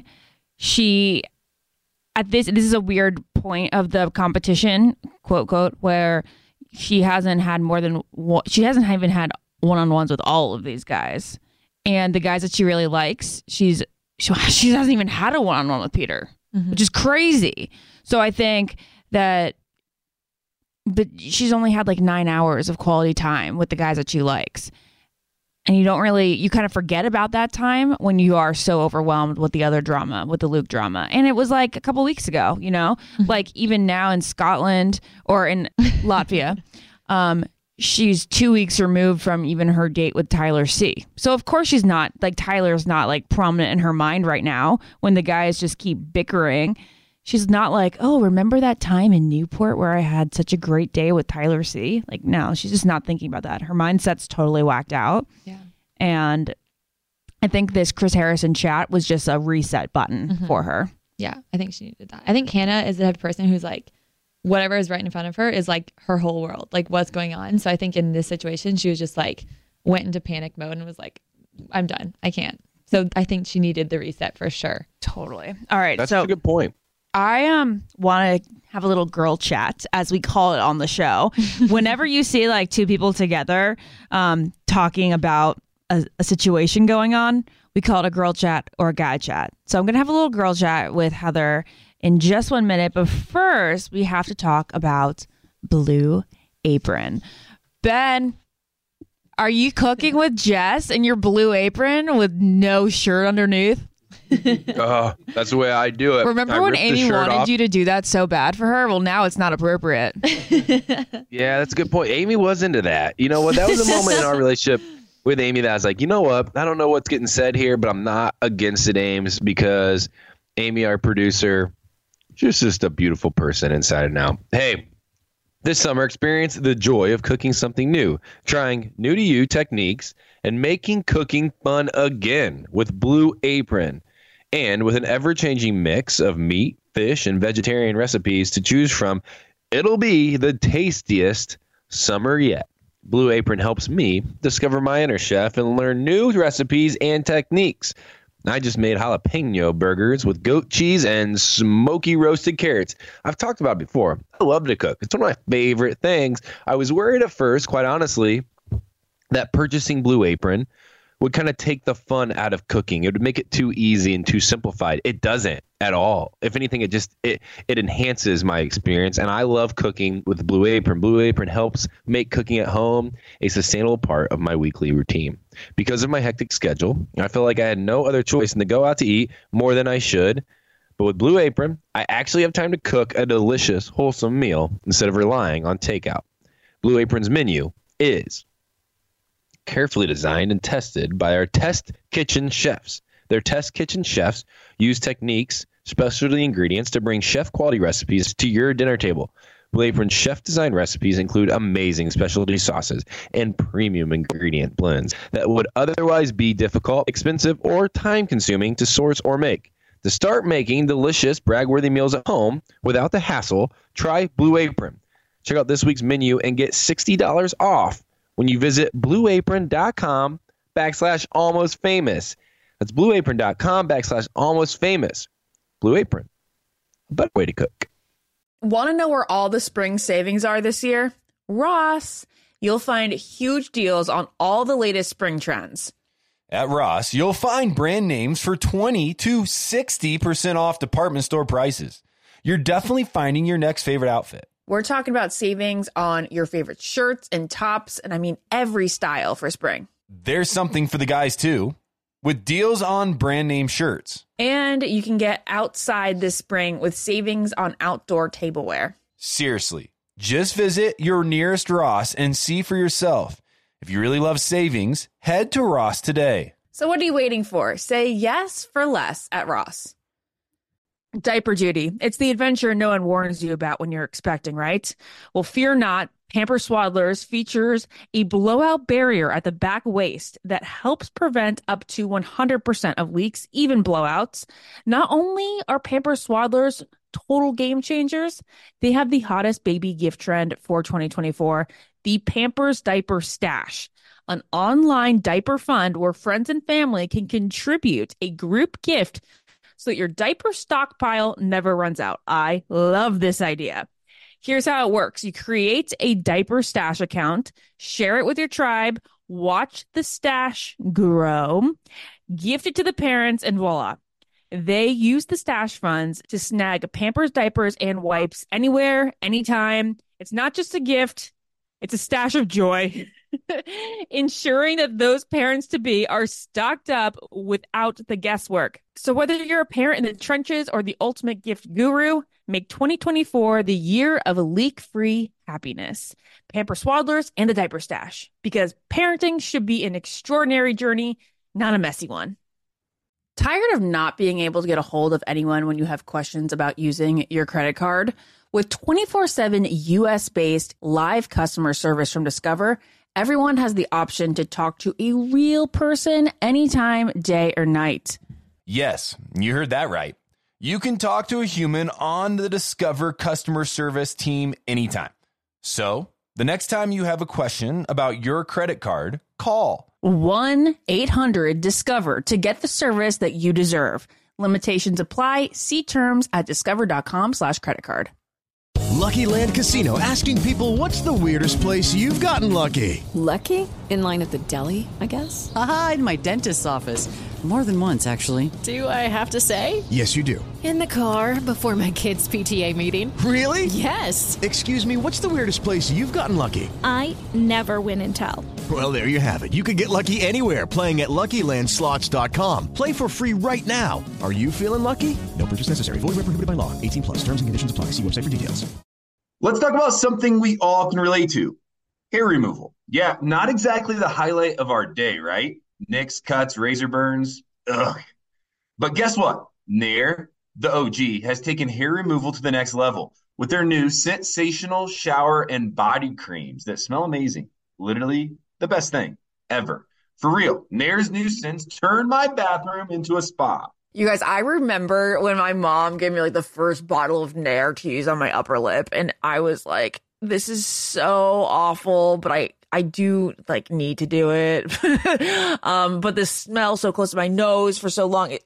This is a weird point of the competition, quote, quote, where she hasn't had she hasn't even had one-on-ones with all of these guys. And the guys that she really likes, she hasn't even had a one-on-one with Peter, which is crazy. So I think but she's only had like 9 hours of quality time with the guys that she likes. And you kind of forget about that time when you are so overwhelmed with the other drama, with the Luke drama. And it was like a couple weeks ago, like even now in Scotland or in Latvia, she's 2 weeks removed from even her date with Tyler C. So of course she's not like, Tyler's not like prominent in her mind right now when the guys just keep bickering. She's not like, oh, remember that time in Newport where I had such a great day with Tyler C? Like, no, she's just not thinking about that. Her mindset's totally whacked out. Yeah. And I think this Chris Harrison chat was just a reset button for her. Yeah, I think she needed that. I think Hannah is the type of person who's like, whatever is right in front of her is like her whole world, like what's going on. So I think in this situation, she was just like, went into panic mode and was like, I'm done. I can't. So I think she needed the reset for sure. Totally. All right. That's a good point. I want to have a little girl chat, as we call it on the show. Whenever you see like 2 people together talking about a situation going on, we call it a girl chat or a guy chat. So I'm going to have a little girl chat with Heather in just 1 minute. But first, we have to talk about Blue Apron. Ben, are you cooking with Jess in your Blue Apron with no shirt underneath? That's the way I do it. Remember when Amy wanted you to do that so bad for her? Well, now it's not appropriate. Yeah, that's a good point. Amy was into that. You know what? That was a moment in our relationship with Amy that I was like, you know what? I don't know what's getting said here, but I'm not against it, Ames, because Amy, our producer, she's just a beautiful person inside and out. Hey, this summer, experience the joy of cooking something new, trying new-to-you techniques, and making cooking fun again with Blue Apron. And with an ever-changing mix of meat, fish, and vegetarian recipes to choose from, it'll be the tastiest summer yet. Blue Apron helps me discover my inner chef and learn new recipes and techniques. I just made jalapeno burgers with goat cheese and smoky roasted carrots. I've talked about it before. I love to cook. It's one of my favorite things. I was worried at first, quite honestly, that purchasing Blue Apron would kind of take the fun out of cooking. It would make it too easy and too simplified. It doesn't at all. If anything, it enhances my experience. And I love cooking with Blue Apron. Blue Apron helps make cooking at home a sustainable part of my weekly routine. Because of my hectic schedule, I feel like I had no other choice than to go out to eat more than I should. But with Blue Apron, I actually have time to cook a delicious, wholesome meal instead of relying on takeout. Blue Apron's menu is carefully designed and tested by our test kitchen chefs. Their test kitchen chefs use techniques, specialty ingredients to bring chef quality recipes to your dinner table. Blue Apron's chef design recipes include amazing specialty sauces and premium ingredient blends that would otherwise be difficult, expensive, or time consuming to source or make. To start making delicious, brag-worthy meals at home without the hassle, try Blue Apron. Check out this week's menu and get $60 off when you visit blueapron.com/almostfamous. That's blueapron.com/almostfamous. Blue Apron, a better way to cook. Want to know where all the spring savings are this year? Ross. You'll find huge deals on all the latest spring trends. At Ross, you'll find brand names for 20 to 60% off department store prices. You're definitely finding your next favorite outfit. We're talking about savings on your favorite shirts and tops, and I mean every style for spring. There's something for the guys, too, with deals on brand name shirts. And you can get outside this spring with savings on outdoor tableware. Seriously, just visit your nearest Ross and see for yourself. If you really love savings, head to Ross today. So what are you waiting for? Say yes for less at Ross. Diaper duty. It's the adventure no one warns you about when you're expecting, right? Well, fear not. Pampers Swaddlers features a blowout barrier at the back waist that helps prevent up to 100% of leaks, even blowouts. Not only are Pampers Swaddlers total game changers, they have the hottest baby gift trend for 2024, the Pampers Diaper Stash, an online diaper fund where friends and family can contribute a group gift so that your diaper stockpile never runs out. I love this idea. Here's how it works. You create a diaper stash account, share it with your tribe, watch the stash grow, gift it to the parents, and voila. They use the stash funds to snag Pampers diapers and wipes anywhere, anytime. It's not just a gift. It's a stash of joy, ensuring that those parents-to-be are stocked up without the guesswork. So whether you're a parent in the trenches or the ultimate gift guru, make 2024 the year of leak-free happiness. Pampers Swaddlers and the Diaper Stash, because parenting should be an extraordinary journey, not a messy one. Tired of not being able to get a hold of anyone when you have questions about using your credit card? With 24/7 US-based live customer service from Discover, everyone has the option to talk to a real person anytime, day or night. Yes, you heard that right. You can talk to a human on the Discover customer service team anytime. So, the next time you have a question about your credit card, call 1-800-DISCOVER to get the service that you deserve. Limitations apply. See terms at discover.com/creditcard. Lucky Land Casino, asking people, what's the weirdest place you've gotten lucky? Lucky? In line at the deli, I guess? Haha, in my dentist's office. More than once, actually. Do I have to say? Yes, you do. In the car before my kids' PTA meeting. Really? Yes. Excuse me, what's the weirdest place you've gotten lucky? I never win and tell. Well, there you have it. You can get lucky anywhere, playing at LuckyLandSlots.com. Play for free right now. Are you feeling lucky? No purchase necessary. Void where prohibited by law. 18+. Terms and conditions apply. See website for details. Let's talk about something we all can relate to. Hair removal. Yeah, not exactly the highlight of our day, right? Nicks, cuts, razor burns. Ugh. But guess what? Nair, the OG, has taken hair removal to the next level with their new sensational shower and body creams that smell amazing. Literally the best thing ever. For real, Nair's new scents turned my bathroom into a spa. You guys, I remember when my mom gave me like the first bottle of Nair to use on my upper lip, and I was like, this is so awful, but I do like need to do it. But the smell so close to my nose for so long,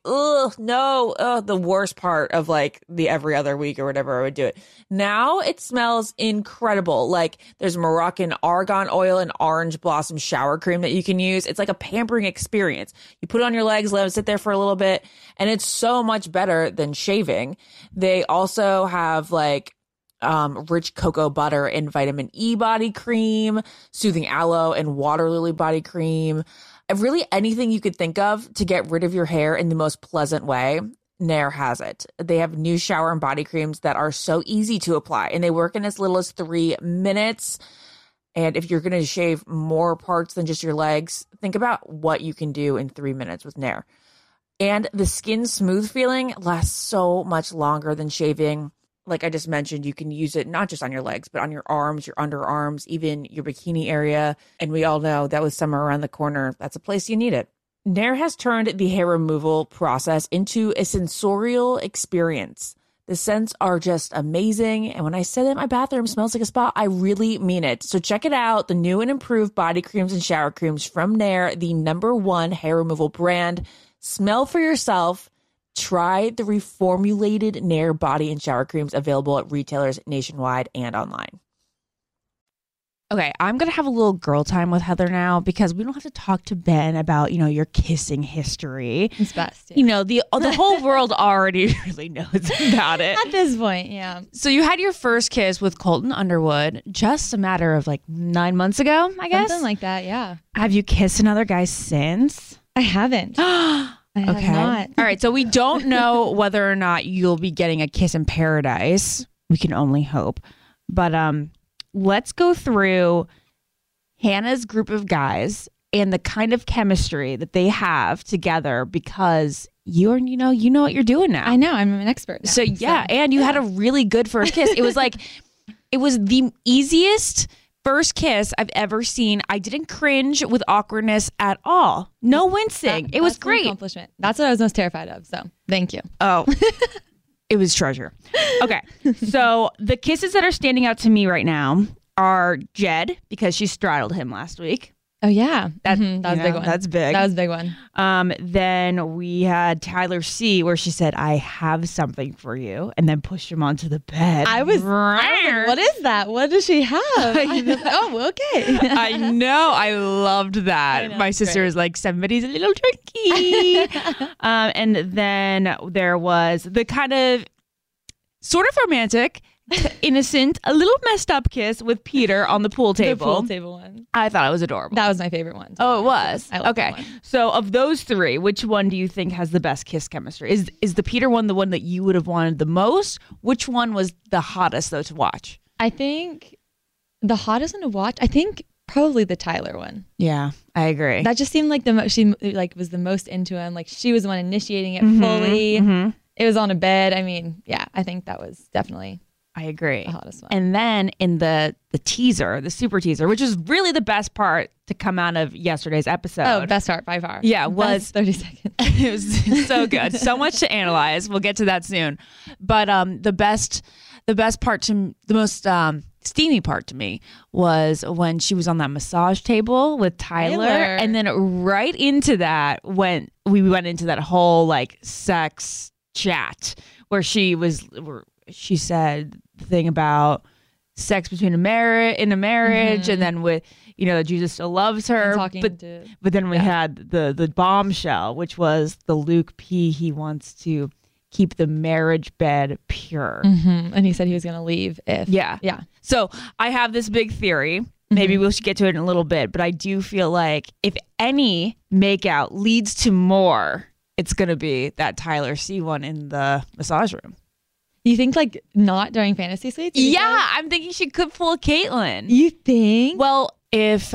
the worst part of like the every other week or whatever I would do it. Now it smells incredible. Like there's Moroccan argan oil and orange blossom shower cream that you can use. It's like a pampering experience. You put it on your legs, let it sit there for a little bit, and it's so much better than shaving. They also have like rich cocoa butter and vitamin E body cream, soothing aloe and water lily body cream. Really anything you could think of to get rid of your hair in the most pleasant way, Nair has it. They have new shower and body creams that are so easy to apply, and they work in as little as 3 minutes. And if you're going to shave more parts than just your legs, think about what you can do in 3 minutes with Nair. And the skin smooth feeling lasts so much longer than shaving. Like I just mentioned, you can use it not just on your legs, but on your arms, your underarms, even your bikini area. And we all know that with summer around the corner, that's a place you need it. Nair has turned the hair removal process into a sensorial experience. The scents are just amazing. And when I say that my bathroom smells like a spa, I really mean it. So check it out. The new and improved body creams and shower creams from Nair, the #1 hair removal brand. Smell for yourself. Try the reformulated Nair body and shower creams available at retailers nationwide and online. Okay, I'm going to have a little girl time with Heather now because we don't have to talk to Ben about, your kissing history. It's best. Yeah. The whole world already really knows about it. At this point, yeah. So you had your first kiss with Colton Underwood just a matter of like 9 months ago, I guess? Something like that, yeah. Have you kissed another guy since? I haven't. I have not. All right. So we don't know whether or not you'll be getting a kiss in paradise. We can only hope. But let's go through Hannah's group of guys and the kind of chemistry that they have together because you know what you're doing now. I know. I'm an expert now, So and you had a really good first kiss. It was like, it was the easiest first kiss I've ever seen. I didn't cringe with awkwardness at all. No wincing. It was great. Accomplishment. That's what I was most terrified of. So thank you. Oh, it was treasure. Okay. So the kisses that are standing out to me right now are Jed, because she straddled him last week. Oh, yeah. That was a big one. That's big. That was a big one. Then we had Tyler C, where she said, I have something for you, and then pushed him onto the bed. I was like, what is that? What does she have? Oh, okay. I know. I loved that. My sister was like, somebody's a little tricky. And then there was the kind of sort of romantic, innocent, a little messed up kiss with Peter on the pool table. The pool table one. I thought it was adorable. That was my favorite one. Oh, it was? I liked okay. that one. So of those three, which one do you think has the best kiss chemistry? Is the Peter one the one that you would have wanted the most? Which one was the hottest, though, to watch? I think the hottest one to watch, I think probably the Tyler one. Yeah, I agree. That just seemed like she was the most into him. Like she was the one initiating it fully. Mm-hmm. It was on a bed. I mean, yeah, I think that was definitely... I agree. The hottest one. And then in the teaser, the super teaser, which is really the best part to come out of yesterday's episode. Oh, best part by far. Yeah, was 30 seconds. It was so good. So much to analyze. We'll get to that soon. But the best part the most steamy part to me was when she was on that massage table with Tyler. And then right into that we went into that whole like sex chat where she said the thing about sex between in a marriage, and then with that Jesus still loves her. But then we had the bombshell, which was the Luke P. He wants to keep the marriage bed pure, and he said he was going to leave if yeah. So I have this big theory. Maybe we'll get to it in a little bit, but I do feel like if any makeout leads to more, it's going to be that Tyler C one in the massage room. You think like not during fantasy suites? Yeah, I'm thinking she could fool Caitlyn. You think? Well, if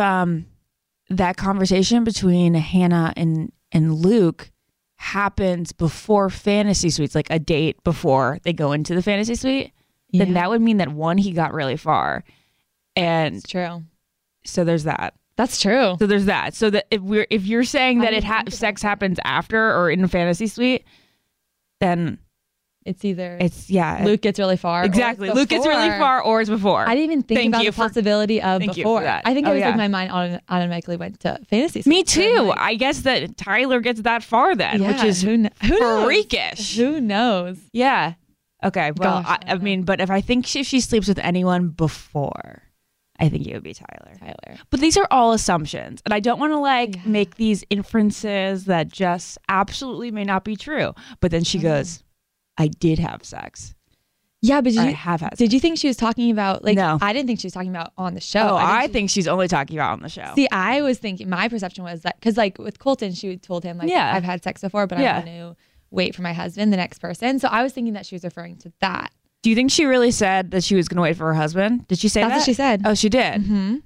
that conversation between Hannah and Luke happens before fantasy suites, like a date before they go into the fantasy suite, then that would mean that one, he got really far. And it's true. So there's that. That's true. So there's that. So that if you're saying that sex happens after or in a fantasy suite, then it's either Luke gets really far. Exactly. Luke gets really far or it's before. I didn't even think about the possibility of before. I think it was like my mind automatically went to fantasy suites. Me too. I guess that Tyler gets that far then, which is who freakish. Who knows? Yeah. Okay. Well, I mean, but if she sleeps with anyone before, I think it would be Tyler. But these are all assumptions. And I don't want to make these inferences that just absolutely may not be true. But then she goes, I did have sex. Yeah, but I have had sex. Did you think she was talking about no. I didn't think she was talking about on the show. Oh, I think she's only talking about on the show. See, I was thinking, my perception was that, because like with Colton, she told him I've had sex before, but I want to wait for my husband, the next person. So I was thinking that she was referring to that. Do you think she really said that she was going to wait for her husband? Did she say that? That's what she said. Oh, she did? Mm-hmm.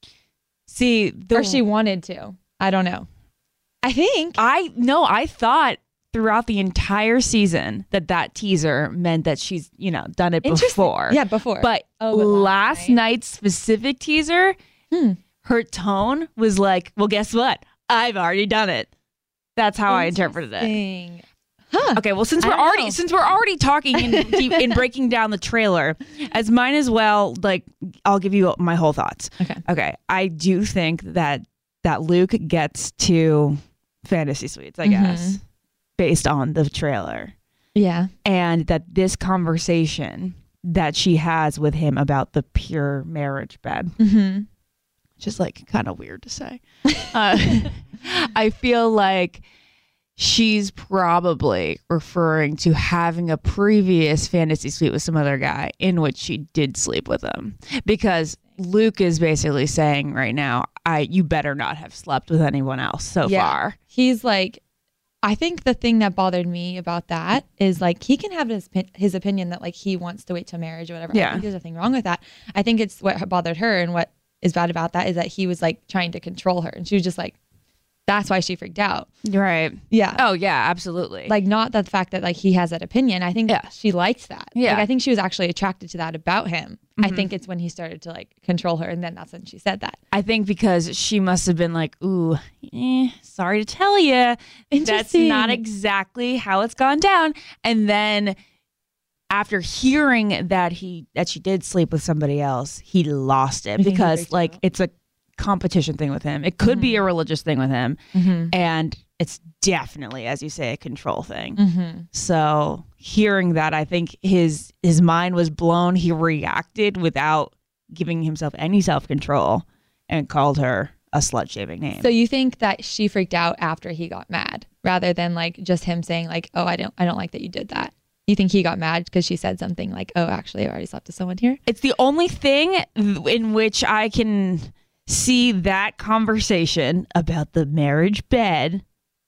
See, or she wanted to. I don't know. I think. I thought throughout the entire season that teaser meant that she's, done it before. Yeah, before. But last night's specific teaser, her tone was like, well, guess what? I've already done it. That's how I interpreted it. Huh. Okay, well, since we're already talking in breaking down the trailer, as mine as well, I'll give you my whole thoughts. Okay. I do think that Luke gets to fantasy suites, I guess, based on the trailer. Yeah. And that this conversation that she has with him about the pure marriage bed, just kind of weird to say. I feel like she's probably referring to having a previous fantasy suite with some other guy in which she did sleep with him, because Luke is basically saying right now, you better not have slept with anyone else so far. He's like, I think the thing that bothered me about that is he can have his opinion that he wants to wait till marriage or whatever. I think there's nothing wrong with that. I think it's what bothered her, and what is bad about that is that he was trying to control her, and she was just that's why she freaked out. Right. Yeah. Oh, yeah, absolutely. Not the fact that he has that opinion. I think she liked that. Yeah. I think she was actually attracted to that about him. I think it's when he started to control her, and then that's when she said that. I think because she must have been ooh, sorry to tell you, that's not exactly how it's gone down. And then after hearing that she did sleep with somebody else, he lost it because it's a competition thing with him. It could be a religious thing with him, and it's definitely, as you say, a control thing. So hearing that, I think his mind was blown. He reacted without giving himself any self-control and called her a slut-shaming name. So you think that she freaked out after he got mad, rather than just him saying oh, I don't like that you did that? You think he got mad because she said something oh, actually I already slept with someone here? It's the only thing in which I can see that conversation about the marriage bed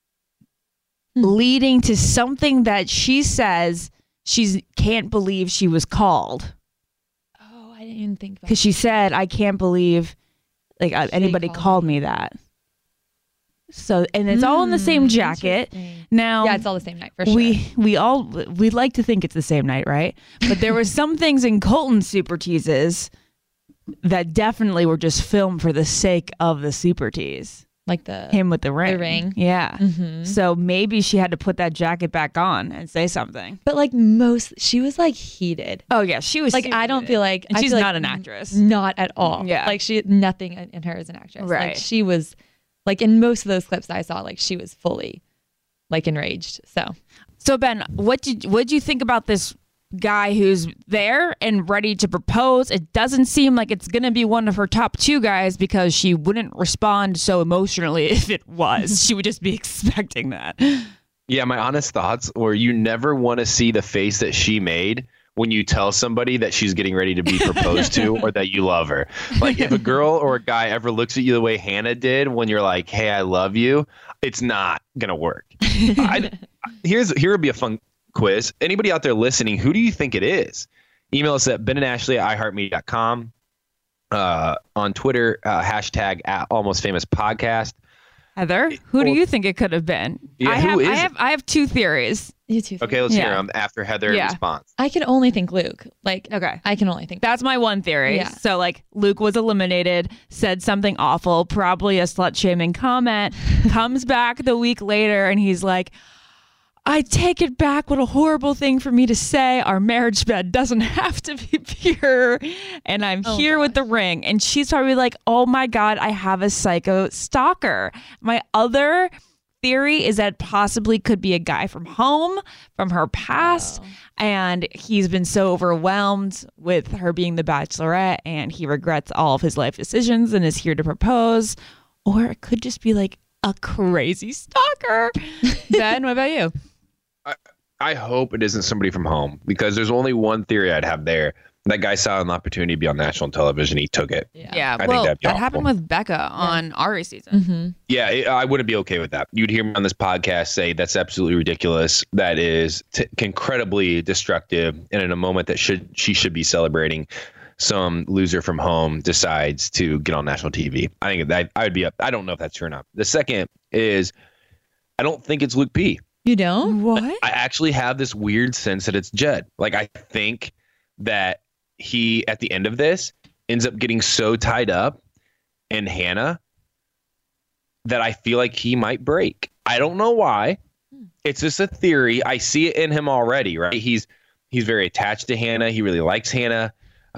leading to something that she says she can't believe she was called. Oh, I didn't even think about that. Because she said, I can't believe anybody called me that. So, and it's all in the same jacket. Now, yeah, it's all the same night for sure. We like to think it's the same night, right? But there was some things in Colton's super teases that definitely were just filmed for the sake of the super tease. Him with the ring. The ring. Yeah. So maybe she had to put that jacket back on and say something. But she was heated. Oh yeah, she was I don't feel and she's not an actress. Not at all. Yeah. Nothing in her is an actress. Right. She was in most of those clips that I saw, she was fully enraged. So Ben, what did you think about this guy who's there and ready to propose. It doesn't seem like it's going to be one of her top 2 guys because she wouldn't respond so emotionally if it was. She would just be expecting that. Yeah, my honest thoughts were you never want to see the face that she made when you tell somebody that she's getting ready to be proposed to or that you love her. Like if a girl or a guy ever looks at you the way Hannah did when you're like, hey, I love you, it's not going to work. Here would be a fun quiz. Anybody out there listening, who do you think it is? Email us at benandashley@iheartmedia.com. On Twitter, hashtag @almostfamouspodcast. Heather, who do you think it could have been? Yeah, I have 2 theories. You too. Okay, let's hear them after Heather responds. I can only think Luke. Okay. I can only think that's my one theory. Yeah. So Luke was eliminated, said something awful, probably a slut shaming comment, comes back the week later and he's like, I take it back. What a horrible thing for me to say. Our marriage bed doesn't have to be pure. And I'm here with the ring. And she's probably like, oh my God, I have a psycho stalker. My other theory is that possibly could be a guy from home, from her past. And he's been so overwhelmed with her being the bachelorette and he regrets all of his life decisions and is here to propose. Or it could just be like a crazy stalker. Ben, what about you? I hope it isn't somebody from home because there's only one theory I'd have there. That guy saw an opportunity to be on national television. He took it. Yeah. I think that'd be that awful. happened with Becca on Ari's season. Mm-hmm. Yeah, I wouldn't be okay with that. You'd hear me on this podcast say that's absolutely ridiculous. That is incredibly destructive. And in a moment that she should be celebrating, some loser from home decides to get on national TV. I think that I would be up. I don't know if that's true or not. The second is I don't think it's Luke P. You don't? What? I actually have this weird sense that it's Jed. I think that he, at the end of this, ends up getting so tied up in Hannah that I feel like he might break. I don't know why. It's just a theory. I see it in him already, right? He's very attached to Hannah. He really likes Hannah.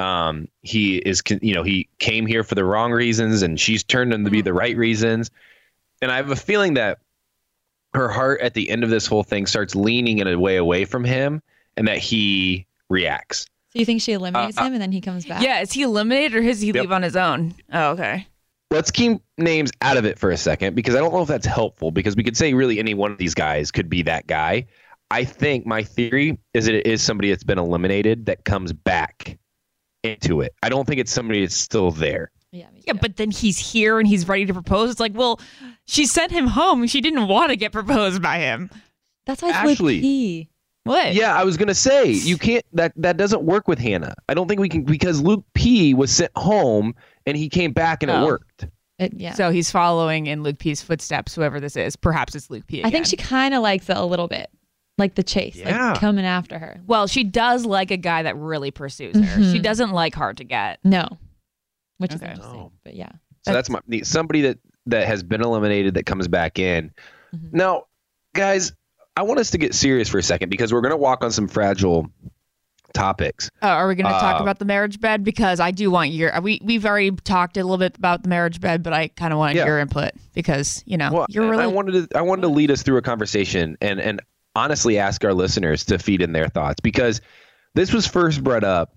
He is, he came here for the wrong reasons and she's turned him to be the right reasons. And I have a feeling that her heart at the end of this whole thing starts leaning in a way away from him and that he reacts. So you think she eliminates him and then he comes back? Yeah. Is he eliminated or does he leave on his own? Oh, okay. Let's keep names out of it for a second because I don't know if that's helpful because we could say really any one of these guys could be that guy. I think my theory is that it is somebody that's been eliminated that comes back into it. I don't think it's somebody that's still there. Yeah, but then he's here and he's ready to propose. It's like, well, she sent him home. She didn't want to get proposed by him. That's why it's Ashley. Luke P. What? Yeah, I was gonna say you can't. That doesn't work with Hannah. I don't think we can because Luke P was sent home and he came back and it worked. So he's following in Luke P's footsteps. Whoever this is, perhaps it's Luke P. Again. I think she kind of likes it a little bit, like the chase, like coming after her. Well, she does like a guy that really pursues her. Mhm. She doesn't like hard to get. No, which is interesting. But yeah, So that's somebody that has been eliminated that comes back in. Mm-hmm. Now, guys, I want us to get serious for a second because we're going to walk on some fragile topics. Are we going to talk about the marriage bed? Because I do want your. We've already talked a little bit about the marriage bed, but I kind of wanted your input because you're really. I wanted to lead us through a conversation and honestly ask our listeners to feed in their thoughts because this was first brought up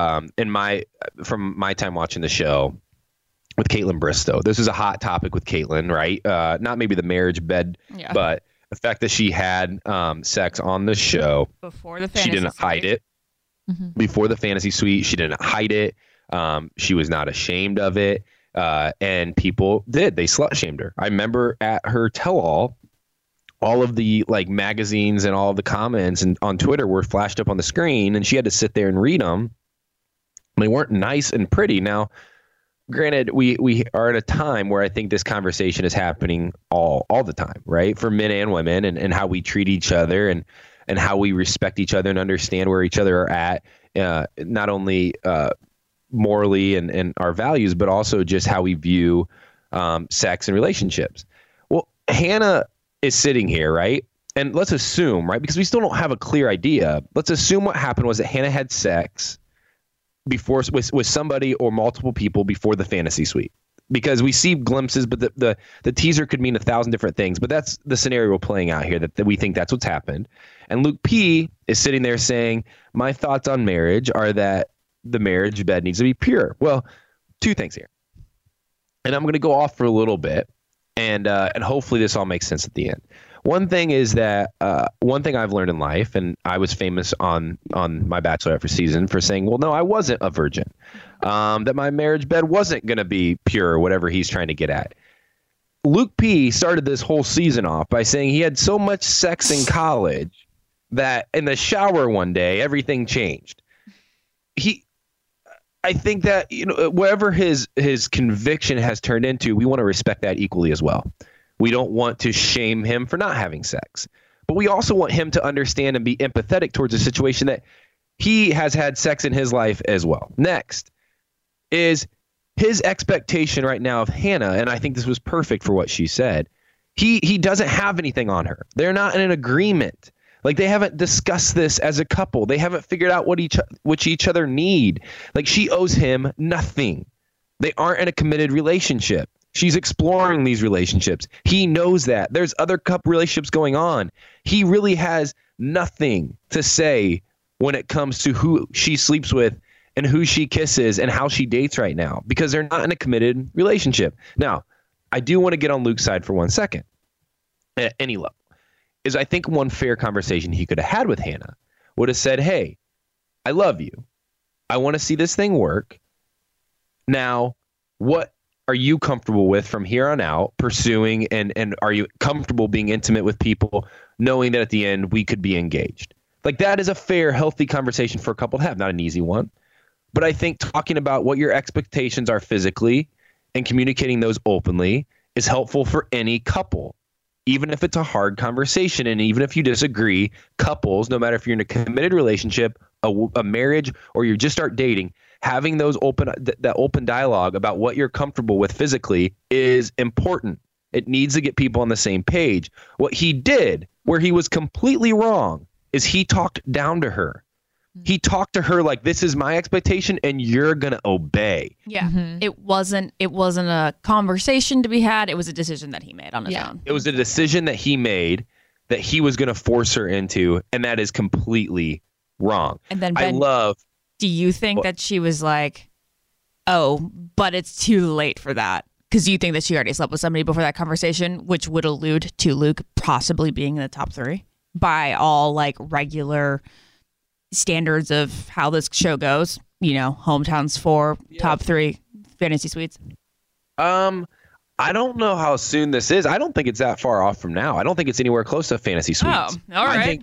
from my time watching the show with Caitlin Bristow. This is a hot topic with Caitlin, right? Not maybe the marriage bed, but the fact that she had sex on the show before the fantasy she didn't hide it. Before the fantasy suite, she didn't hide it. She was not ashamed of it. And people did. They slut shamed her. I remember at her tell-all, all of the magazines and all of the comments and on Twitter were flashed up on the screen, and she had to sit there and read them. They weren't nice and pretty. Now, granted, we are at a time where I think this conversation is happening all the time, right? For men and women and how we treat each other and how we respect each other and understand where each other are at, not only morally and our values, but also just how we view sex and relationships. Well, Hannah is sitting here, right? And let's assume, right, because we still don't have a clear idea. Let's assume what happened was that Hannah had sex before with somebody or multiple people before the fantasy suite. because we see glimpses, but the teaser could mean 1,000 different things. But that's the scenario we're playing out here, that we think that's what's happened. And Luke P is sitting there saying, my thoughts on marriage are that the marriage bed needs to be pure. Well, two things here. And I'm going to go off for a little bit, and hopefully this all makes sense at the end. One thing is that one thing I've learned in life, and I was famous on my Bachelorette season for saying, well, no, I wasn't a virgin, that my marriage bed wasn't going to be pure, whatever he's trying to get at. Luke P started this whole season off by saying he had so much sex in college that in the shower one day, everything changed. I think that, whatever his conviction has turned into, we want to respect that equally as well. We don't want to shame him for not having sex, but we also want him to understand and be empathetic towards a situation that he has had sex in his life as well. Next is his expectation right now of Hannah, and I think this was perfect for what she said. He doesn't have anything on her. They're not in an agreement. Like, they haven't discussed this as a couple. They haven't figured out what each other need. Like, she owes him nothing. They aren't in a committed relationship. She's exploring these relationships. He knows that. There's other couple relationships going on. He really has nothing to say when it comes to who she sleeps with and who she kisses and how she dates right now, because they're not in a committed relationship. Now, I do want to get on Luke's side for 1 second at any level. Is I think one fair conversation he could have had with Hannah would have said, hey, I love you. I want to see this thing work. Now, what are you comfortable with from here on out pursuing, and are you comfortable being intimate with people knowing that at the end we could be engaged? Like, that is a fair, healthy conversation for a couple to have, not an easy one. But I think talking about what your expectations are physically and communicating those openly is helpful for any couple. Even if it's a hard conversation, and even if you disagree, couples, no matter if you're in a committed relationship, a marriage, or you just start dating, having that open dialogue about what you're comfortable with physically is important. It needs to get people on the same page. What he did, where he was completely wrong, is he talked down to her. He talked to her like, this is my expectation and you're going to obey. Yeah. It wasn't a conversation to be had. It was a decision that he made on his own. It was a decision that he made that he was going to force her into, and that is completely wrong. And then, Ben, do you think that she was like, oh, but it's too late for that? Because you think that she already slept with somebody before that conversation, which would allude to Luke possibly being in the top 3 by all like regular standards of how this show goes, hometowns 4, top 3 fantasy suites. I don't know how soon this is. I don't think it's that far off from now. I don't think it's anywhere close to fantasy suites. Oh, all right.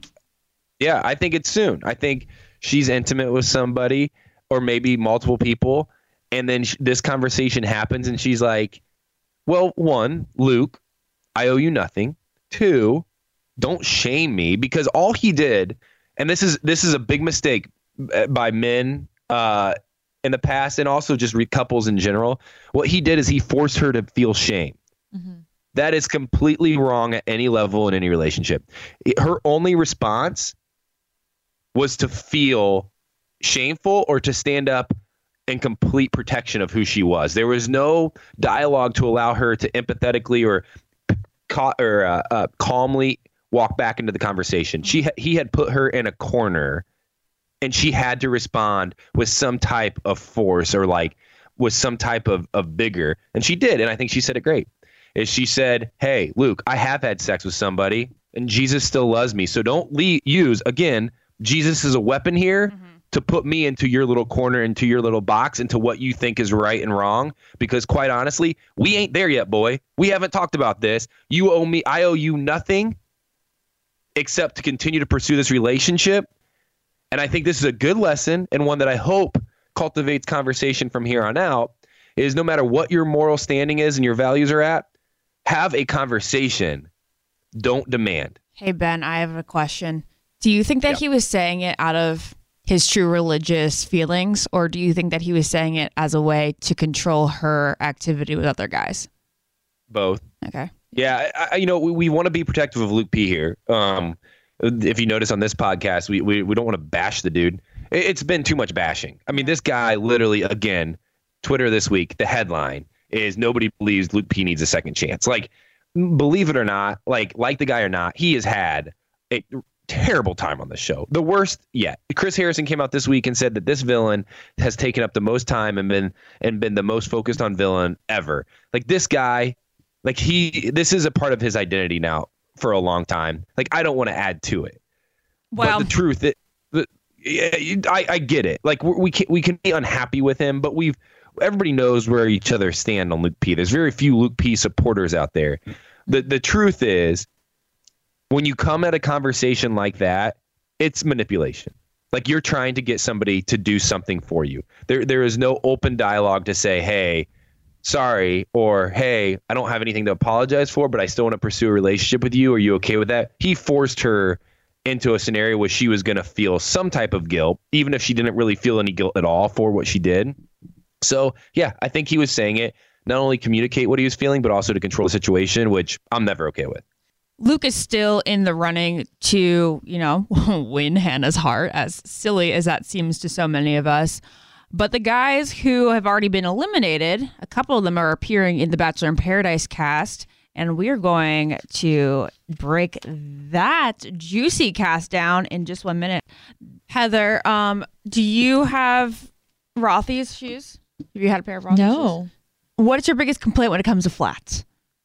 I think it's soon. I think she's intimate with somebody, or maybe multiple people, and then this conversation happens and she's like, well, 1, Luke, I owe you nothing. 2, don't shame me, because all he did, and this is a big mistake by men in the past, and also just couples in general. What he did is he forced her to feel shame. That is completely wrong at any level in any relationship. Her only response was to feel shameful or to stand up in complete protection of who she was. There was no dialogue to allow her to empathetically or calmly walk back into the conversation. He had put her in a corner, and she had to respond with some type of force, or like with some type of vigor. And she did. And I think she said it great. Is she said, hey, Luke, I have had sex with somebody and Jesus still loves me. So don't use, again, Jesus is a weapon here to put me into your little corner, into your little box, into what you think is right and wrong. Because quite honestly, we ain't there yet, boy. We haven't talked about this. You owe me. I owe you nothing except to continue to pursue this relationship. And I think this is a good lesson, and one that I hope cultivates conversation from here on out, is no matter what your moral standing is and your values are at, have a conversation. Don't demand. Hey, Ben, I have a question. Do you think that he was saying it out of his true religious feelings, or do you think that he was saying it as a way to control her activity with other guys? Both. Okay. Yeah, we want to be protective of Luke P here. If you notice on this podcast, we don't want to bash the dude. It's been too much bashing. I mean, this guy literally, again, Twitter this week, the headline is nobody believes Luke P needs a second chance. Like, believe it or not, like the guy or not, he has had a terrible time on the show. The worst yet. Chris Harrison came out this week and said that this villain has taken up the most time and been the most focused on villain ever. Like, this guy, like, this is a part of his identity now for a long time. Like, I don't want to add to it. Well, but the truth, I get it. Like, we can be unhappy with him, but everybody knows where each other stand on Luke P. There's very few Luke P supporters out there. The truth is, when you come at a conversation like that, it's manipulation. Like, you're trying to get somebody to do something for you. There is no open dialogue to say, hey, sorry, or hey, I don't have anything to apologize for, but I still want to pursue a relationship with you. Are you okay with that? He forced her into a scenario where she was going to feel some type of guilt, even if she didn't really feel any guilt at all for what she did. So, yeah, I think he was saying it, not only communicate what he was feeling, but also to control the situation, which I'm never okay with. Luke is still in the running to, win Hannah's heart, as silly as that seems to so many of us. But the guys who have already been eliminated, a couple of them are appearing in the Bachelor in Paradise cast, and we are going to break that juicy cast down in just 1 minute. Heather, do you have Rothy's shoes? Have you had a pair of Rothy's shoes? No. What's your biggest complaint when it comes to flats?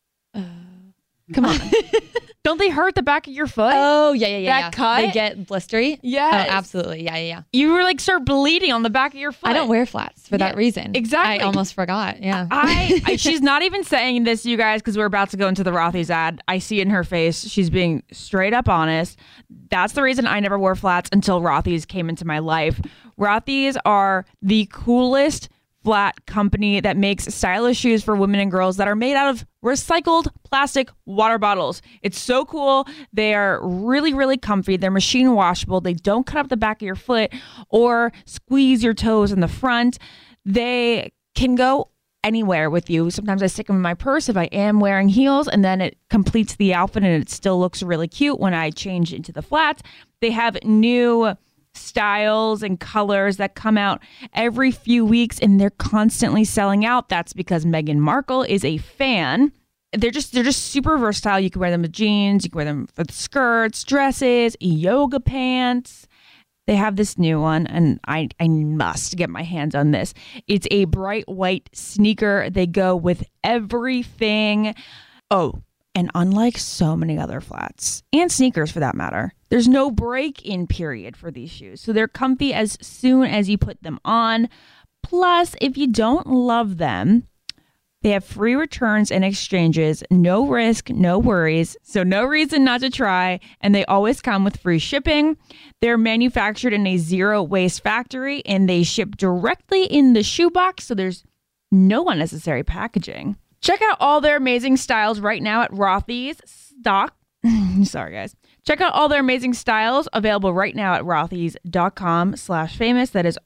Come on. Don't they hurt the back of your foot? Oh, yeah. That cut? They get blistery? Yes. Oh, absolutely. Yeah. You were start bleeding on the back of your foot. I don't wear flats for that reason. Exactly. I almost forgot. Yeah. She's not even saying this, you guys, because we're about to go into the Rothy's ad. I see it in her face. She's being straight up honest. That's the reason I never wore flats until Rothy's came into my life. Rothy's are the coolest flat company that makes stylish shoes for women and girls that are made out of recycled plastic water bottles. It's so cool. They are really, really comfy. They're machine washable. They don't cut up the back of your foot or squeeze your toes in the front. They can go anywhere with you. Sometimes I stick them in my purse if I am wearing heels, and then it completes the outfit and it still looks really cute when I change into the flats. They have new styles and colors that come out every few weeks, and they're constantly selling out. That's because Meghan Markle is a fan. They're just super versatile. You can wear them with jeans, you can wear them with skirts, dresses, yoga pants. They have this new one, and I must get my hands on this. It's a bright white sneaker. They go with everything. Oh, and unlike so many other flats and sneakers for that matter, there's no break-in period for these shoes. So they're comfy as soon as you put them on. Plus, if you don't love them, they have free returns and exchanges, no risk, no worries, so no reason not to try, and they always come with free shipping. They're manufactured in a zero-waste factory, and they ship directly in the shoebox, so there's no unnecessary packaging. Check out all their amazing styles right now at Rothy's stock. Sorry, guys. Check out all their amazing styles available right now at rothys.com/famous. That is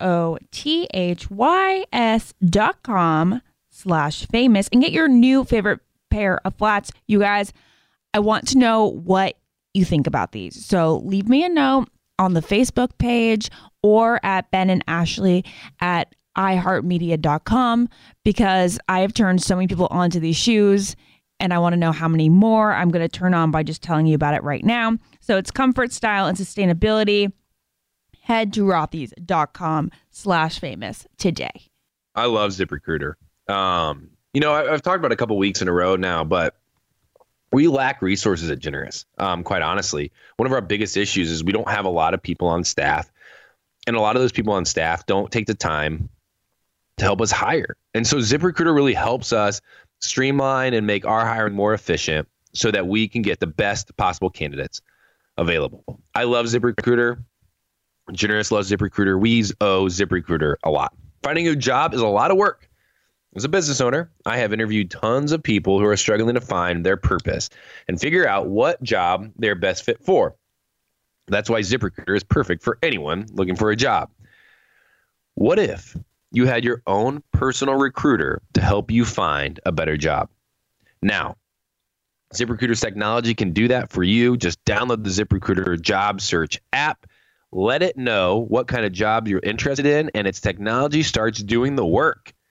ROTHYS.com/famous, and get your new favorite pair of flats. You guys, I want to know what you think about these. So leave me a note on the Facebook page or at Ben and Ashley at iHeartMedia.com, because I have turned so many people onto these shoes, and I want to know how many more I'm going to turn on by just telling you about it right now. So it's comfort, style, and sustainability. Head to rothys.com/famous today. I love ZipRecruiter. I've talked about it a couple weeks in a row now, but we lack resources at Generous. Quite honestly, one of our biggest issues is we don't have a lot of people on staff, and a lot of those people on staff don't take the time to help us hire. And so ZipRecruiter really helps us streamline and make our hiring more efficient so that we can get the best possible candidates available. I love ZipRecruiter. Generous loves ZipRecruiter. We owe ZipRecruiter a lot. Finding a job is a lot of work. As a business owner, I have interviewed tons of people who are struggling to find their purpose and figure out what job they're best fit for. That's why ZipRecruiter is perfect for anyone looking for a job. What if you had your own personal recruiter to help you find a better job? Now, ZipRecruiter's technology can do that for you. Just download the ZipRecruiter job search app. Let it know what kind of job you're interested in, and its technology starts doing the work.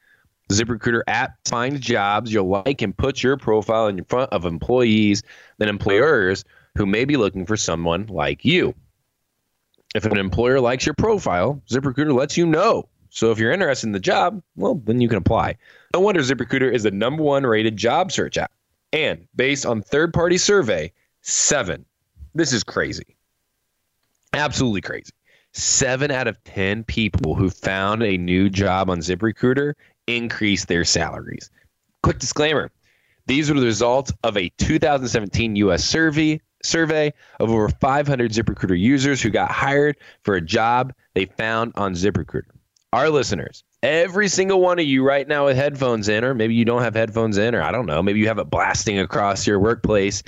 ZipRecruiter app finds jobs you'll like and puts your profile in front of employees and employers who may be looking for someone like you. If an employer likes your profile, ZipRecruiter lets you know. So if you're interested in the job, well, then you can apply. No wonder ZipRecruiter is the #1 rated job search app. And based on third-party survey, 7. This is crazy. Absolutely crazy. 7 out of 10 people who found a new job on ZipRecruiter increased their salaries. Quick disclaimer. These are the results of a 2017 U.S. survey of over 500 ZipRecruiter users who got hired for a job they found on ZipRecruiter. Our listeners, every single one of you right now with headphones in, or maybe you don't have headphones in, or I don't know, maybe you have it blasting across your workplace.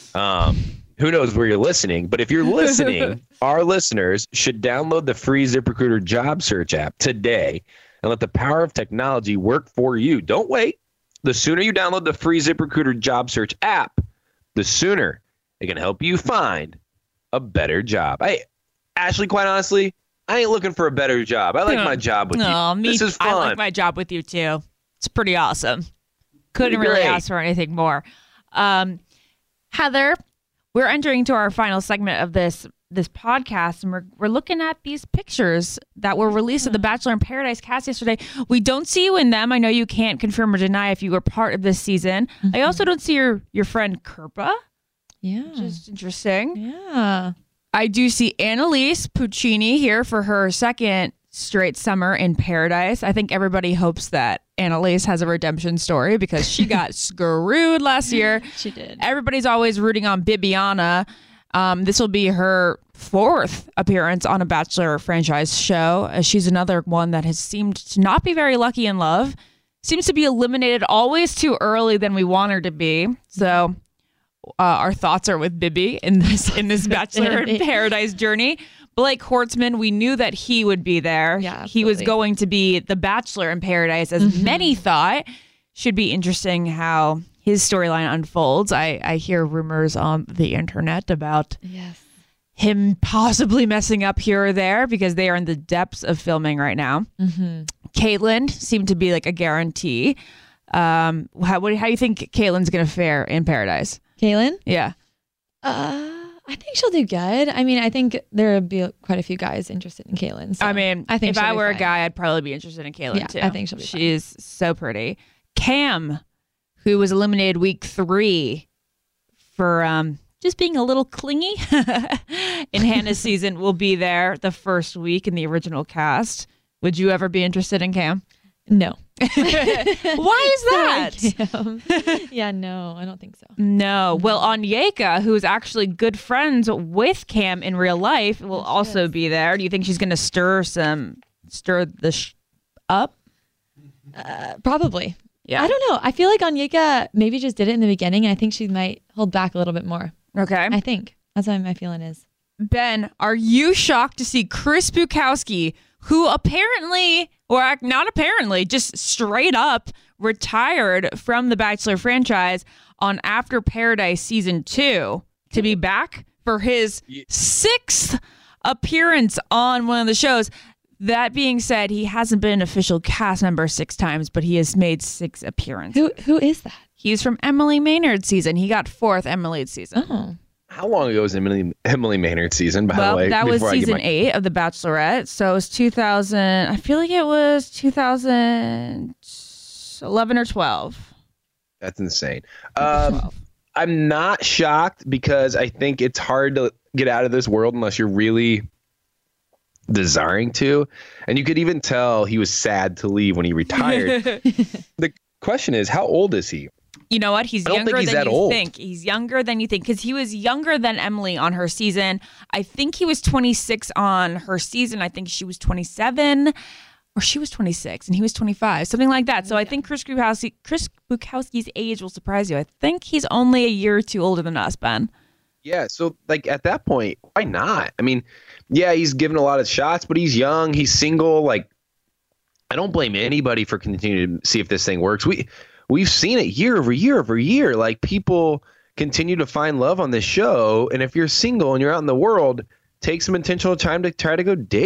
Who knows where you're listening? But if you're listening, our listeners should download the free ZipRecruiter job search app today and let the power of technology work for you. Don't wait. The sooner you download the free ZipRecruiter job search app, the sooner it can help you find a better job. Ashley, quite honestly, I ain't looking for a better job. I like my job with you. This is fun. I like my job with you too. It's pretty awesome. Couldn't really ask for anything more. Heather, we're entering to our final segment of this podcast, and we're looking at these pictures that were released of the Bachelor in Paradise cast yesterday. We don't see you in them. I know you can't confirm or deny if you were part of this season. Mm-hmm. I also don't see your friend Kirpa. Yeah. Which is interesting. Yeah. I do see Annalise Puccini here for her second straight summer in Paradise. I think everybody hopes that Annalise has a redemption story because she got screwed last year. She did. Everybody's always rooting on Bibiana. This will be her 4th appearance on a Bachelor franchise show. She's another one that has seemed to not be very lucky in love. Seems to be eliminated always too early than we want her to be. So our thoughts are with Bibi in this Bachelor in Paradise journey. Blake Hortzman, we knew that he would be there. Yeah, he was going to be the Bachelor in Paradise, as many thought. Should be interesting how his storyline unfolds. I hear rumors on the internet about him possibly messing up here or there because they are in the depths of filming right now. Mm-hmm. Caitlyn seemed to be like a guarantee. How do you think Caitlin's going to fare in Paradise? Caitlyn? Yeah. I think she'll do good. I mean, I think there would be quite a few guys interested in Caitlyn. So I mean, I think if I were a guy, I'd probably be interested in Caitlyn too. I think she'll be fine. She's so pretty. Cam, who was eliminated week 3 for just being a little clingy in Hannah's season, will be there the first week in the original cast. Would you ever be interested in Cam? No. Why is that? Yeah, no, I don't think so. No. Well, Onyeka, who is actually good friends with Cam in real life, will also be there. Do you think she's going to stir up? Probably. Yeah. I don't know. I feel like Onyeka maybe just did it in the beginning. I think she might hold back a little bit more. Okay. I think. That's what my feeling is. Ben, are you shocked to see Chris Bukowski, who apparently, or not apparently, just straight up retired from the Bachelor franchise on After Paradise Season 2, to be back for his 6th appearance on one of the shows? That being said, he hasn't been an official cast member 6 times, but he has made 6 appearances. Who is that? He's from Emily Maynard's season. He got 4th Emily's season. Oh. How long ago was Emily Maynard's season, by the way? That was season 8 of The Bachelorette. So it was 2000. I feel like it was 2011 or 12. That's insane. I'm not shocked because I think it's hard to get out of this world unless you're really desiring to. And you could even tell he was sad to leave when he retired. The question is, how old is he? You know what? He's younger than you think. He's younger than you think because he was younger than Emily on her season. I think he was 26 on her season. I think she was 27 or she was 26 and he was 25, something like that. So I think Chris Bukowski's age will surprise you. I think he's only a year or 2 older than us, Ben. Yeah. So like at that point, why not? I mean, yeah, he's given a lot of shots, but he's young. He's single. Like, I don't blame anybody for continuing to see if this thing works. We've seen it year over year over year. Like, people continue to find love on this show. And if you're single and you're out in the world, take some intentional time to try to go date.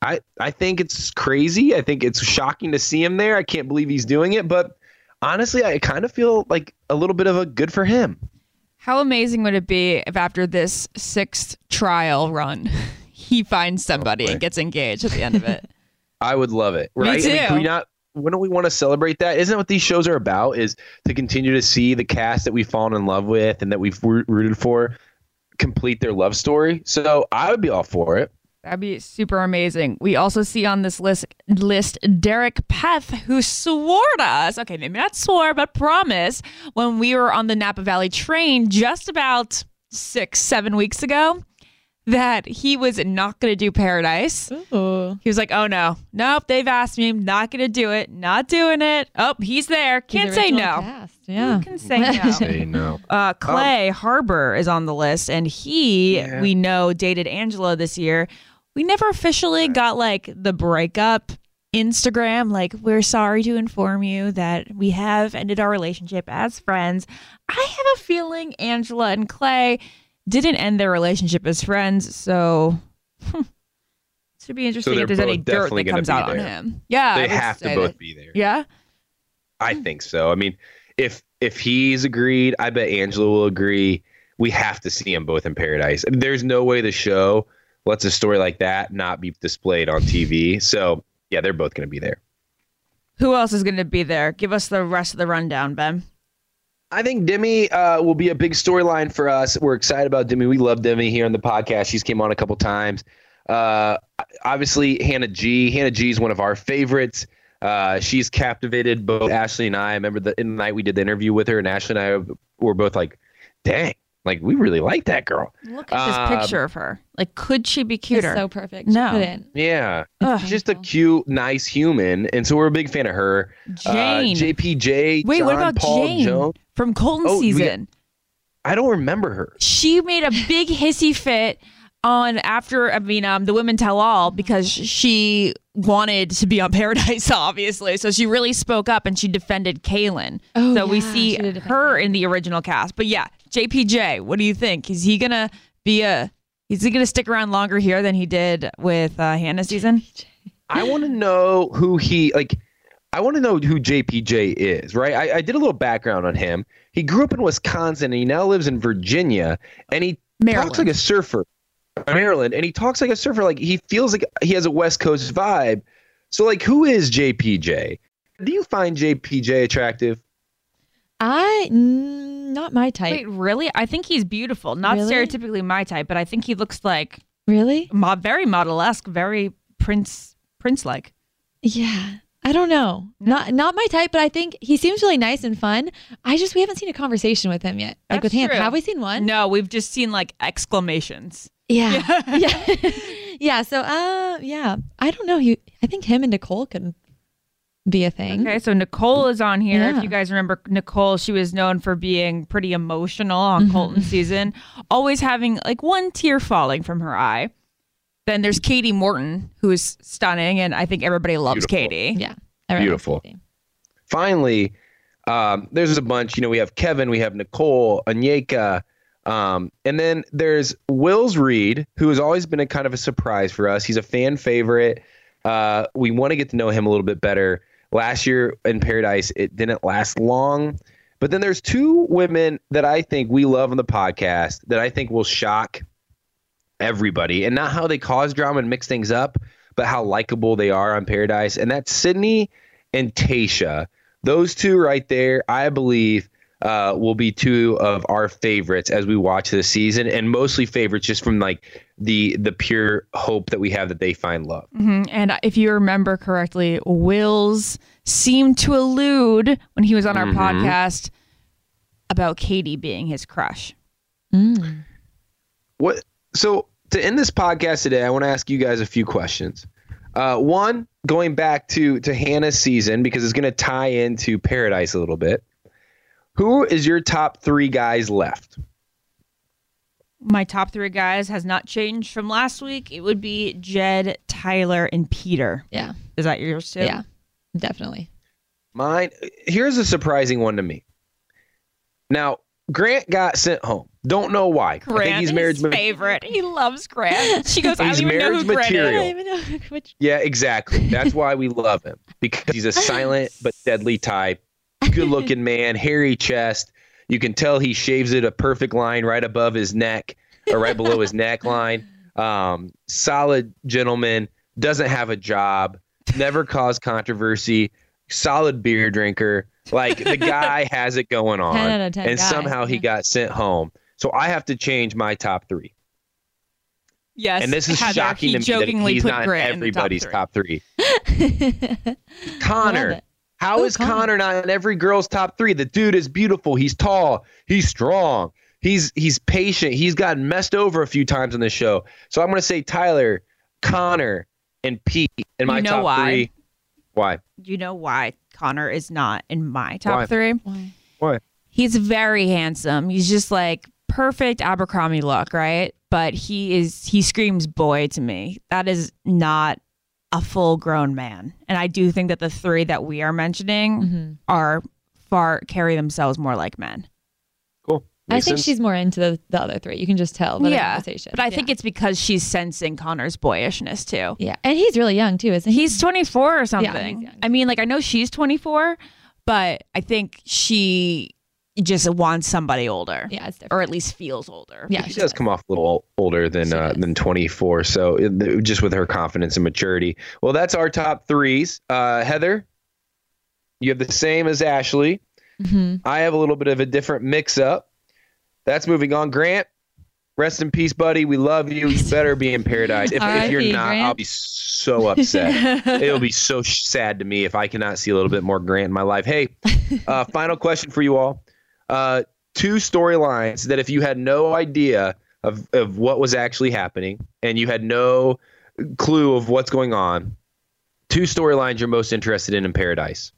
I think it's crazy. I think it's shocking to see him there. I can't believe he's doing it. But honestly, I kind of feel like a little bit of a good for him. How amazing would it be if after this 6th trial run, he finds somebody and gets engaged at the end of it? I would love it. Right? Me too. I mean, wouldn't we want to celebrate that? Isn't that what these shows are about? Is to continue to see the cast that we've fallen in love with and that we've rooted for complete their love story. So I would be all for it. That'd be super amazing. We also see on this list Derek Peth, who swore to us, okay, maybe not swore, but promised when we were on the Napa Valley train just about 6-7 weeks ago that he was not going to do Paradise. Ooh. He was like, oh no, nope, they've asked me, not going to do it, not doing it. Oh, he's there. Can't say no. Cast. Yeah. Who can say no? Say no. Clay Harbor is on the list, and we know, dated Angela this year. We never officially got like the breakup Instagram, like, we're sorry to inform you that we have ended our relationship as friends. I have a feeling Angela and Clay didn't end their relationship as friends, so it should be interesting if there's any dirt that comes out on him. Yeah, they have to both be there. Yeah, I think so. I mean, if he's agreed, I bet Angela will agree. We have to see them both in Paradise. There's no way the show lets a story like that not be displayed on TV. So, yeah, they're both going to be there. Who else is going to be there? Give us the rest of the rundown, Ben. I think Demi will be a big storyline for us. We're excited about Demi. We love Demi here on the podcast. She's came on a couple times. Obviously, Hannah G. Hannah G is one of our favorites. She's captivated both Ashley and I. I remember in the night we did the interview with her, and Ashley and I were both like, dang. Like, we really like that girl. Look at this picture of her. Like, could she be cuter? It's so perfect. No. Put in. Yeah. Just a cute, nice human. And so we're a big fan of her. Jane. JPJ. Wait, John what about Paul Jane Jones? From Colton season? I don't remember her. She made a big hissy fit the Women Tell All because she wanted to be on Paradise, obviously. So she really spoke up and she defended Kaylin. Oh, so we see her in the original cast. But yeah, JPJ, what do you think? Is he gonna stick around longer here than he did with Hannah season? I want to know who JPJ is, right? I did a little background on him. He grew up in Wisconsin and he now lives in Virginia, and he talks like a surfer. Maryland, and he talks like a surfer. Like, he feels like he has a West Coast vibe. So, like, who is JPJ? Do you find JPJ attractive? Not my type. Wait, really? I think he's beautiful. Not stereotypically my type, but I think he looks like very model-esque, very prince-like. Yeah. I don't know. Not my type, but I think he seems really nice and fun. We haven't seen a conversation with him yet. Like, with him. Have we seen one? No, we've just seen like exclamations. Yeah. Yeah. So, yeah. I don't know. I think him and Nicole could be a thing. Okay, so Nicole is on here. Yeah. If you guys remember Nicole, she was known for being pretty emotional on Colton season, always having like one tear falling from her eye. Then there's Katie Morton, who is stunning, and I think everybody loves Katie. Yeah. Beautiful. Katie. Finally, there's a bunch. We have Kevin, we have Nicole, Onyeka, and then there's Wills Reed, who has always been a kind of a surprise for us. He's a fan favorite. We want to get to know him a little bit better. Last year in Paradise, it didn't last long. But then there's two women that I think we love on the podcast that I think will shock everybody, and not how they cause drama and mix things up, but how likable they are on Paradise. And that's Sydney and Tayshia. Those two right there, I believe, will be two of our favorites as we watch this season, and mostly favorites just from like the pure hope that we have that they find love. Mm-hmm. And if you remember correctly, Wills seemed to allude when he was on our podcast about Katie being his crush. What? So to end this podcast today, I want to ask you guys a few questions. One, going back to Hannah's season, because it's going to tie into Paradise a little bit. Who is your top three guys left? My top three guys has not changed from last week. It would be Jed, Tyler, and Peter. Yeah. Is that yours too? Yeah, definitely. Mine. Here's a surprising one to me. Now, Grant got sent home. Don't know why. Grant, I think he's marriage his favorite. He loves Grant. She goes, I He's don't even know marriage who Grant is. material. I don't even know which. Yeah, exactly. That's why we love him, because he's a silent but deadly type. Good looking man, hairy chest. You can tell he shaves it a perfect line right above his neck or right below his neckline. Solid gentleman, doesn't have a job, never caused controversy, solid beer drinker. Like, the guy has it going on. 10 out of 10 and guy. somehow he got sent home. So I have to change my top 3. Yes. And this is Heather, shocking he to me that jokingly he's put not Grant in the everybody's top 3. top 3. Connor. How is Connor not in every girl's top 3? The dude is beautiful. He's tall. He's strong. He's patient. He's gotten messed over a few times on the show. So I'm going to say Tyler, Connor, and Pete in my top why? 3. Why? Do you know why Connor is not in my top 3? Why? He's very handsome. He's just like perfect Abercrombie look, right? But he screams boy to me. That is not a full grown man. And I do think that the 3 that we are mentioning carry themselves more like men. Cool. I think she's more into the other 3. You can just tell by the conversation. But I think it's because she's sensing Connor's boyishness too. Yeah. And he's really young too, isn't he? He's 24 or something. Yeah, he's young. I mean, like, I know she's 24, but I think she just wants somebody older. Yeah, it's different. Or at least feels older. Yeah, She does come off a little older than 24. So just with her confidence and maturity. Well, that's our top 3s. Heather, you have the same as Ashley. Mm-hmm. I have a little bit of a different mix up. That's moving on. Grant, rest in peace, buddy. We love you. You better be in paradise. If you're not, Grant. I'll be so upset. It'll be so sad to me if I cannot see a little bit more Grant in my life. Hey, final question for you all. 2 storylines that if you had no idea of what was actually happening and you had no clue of what's going on, 2 storylines you're most interested in Paradise.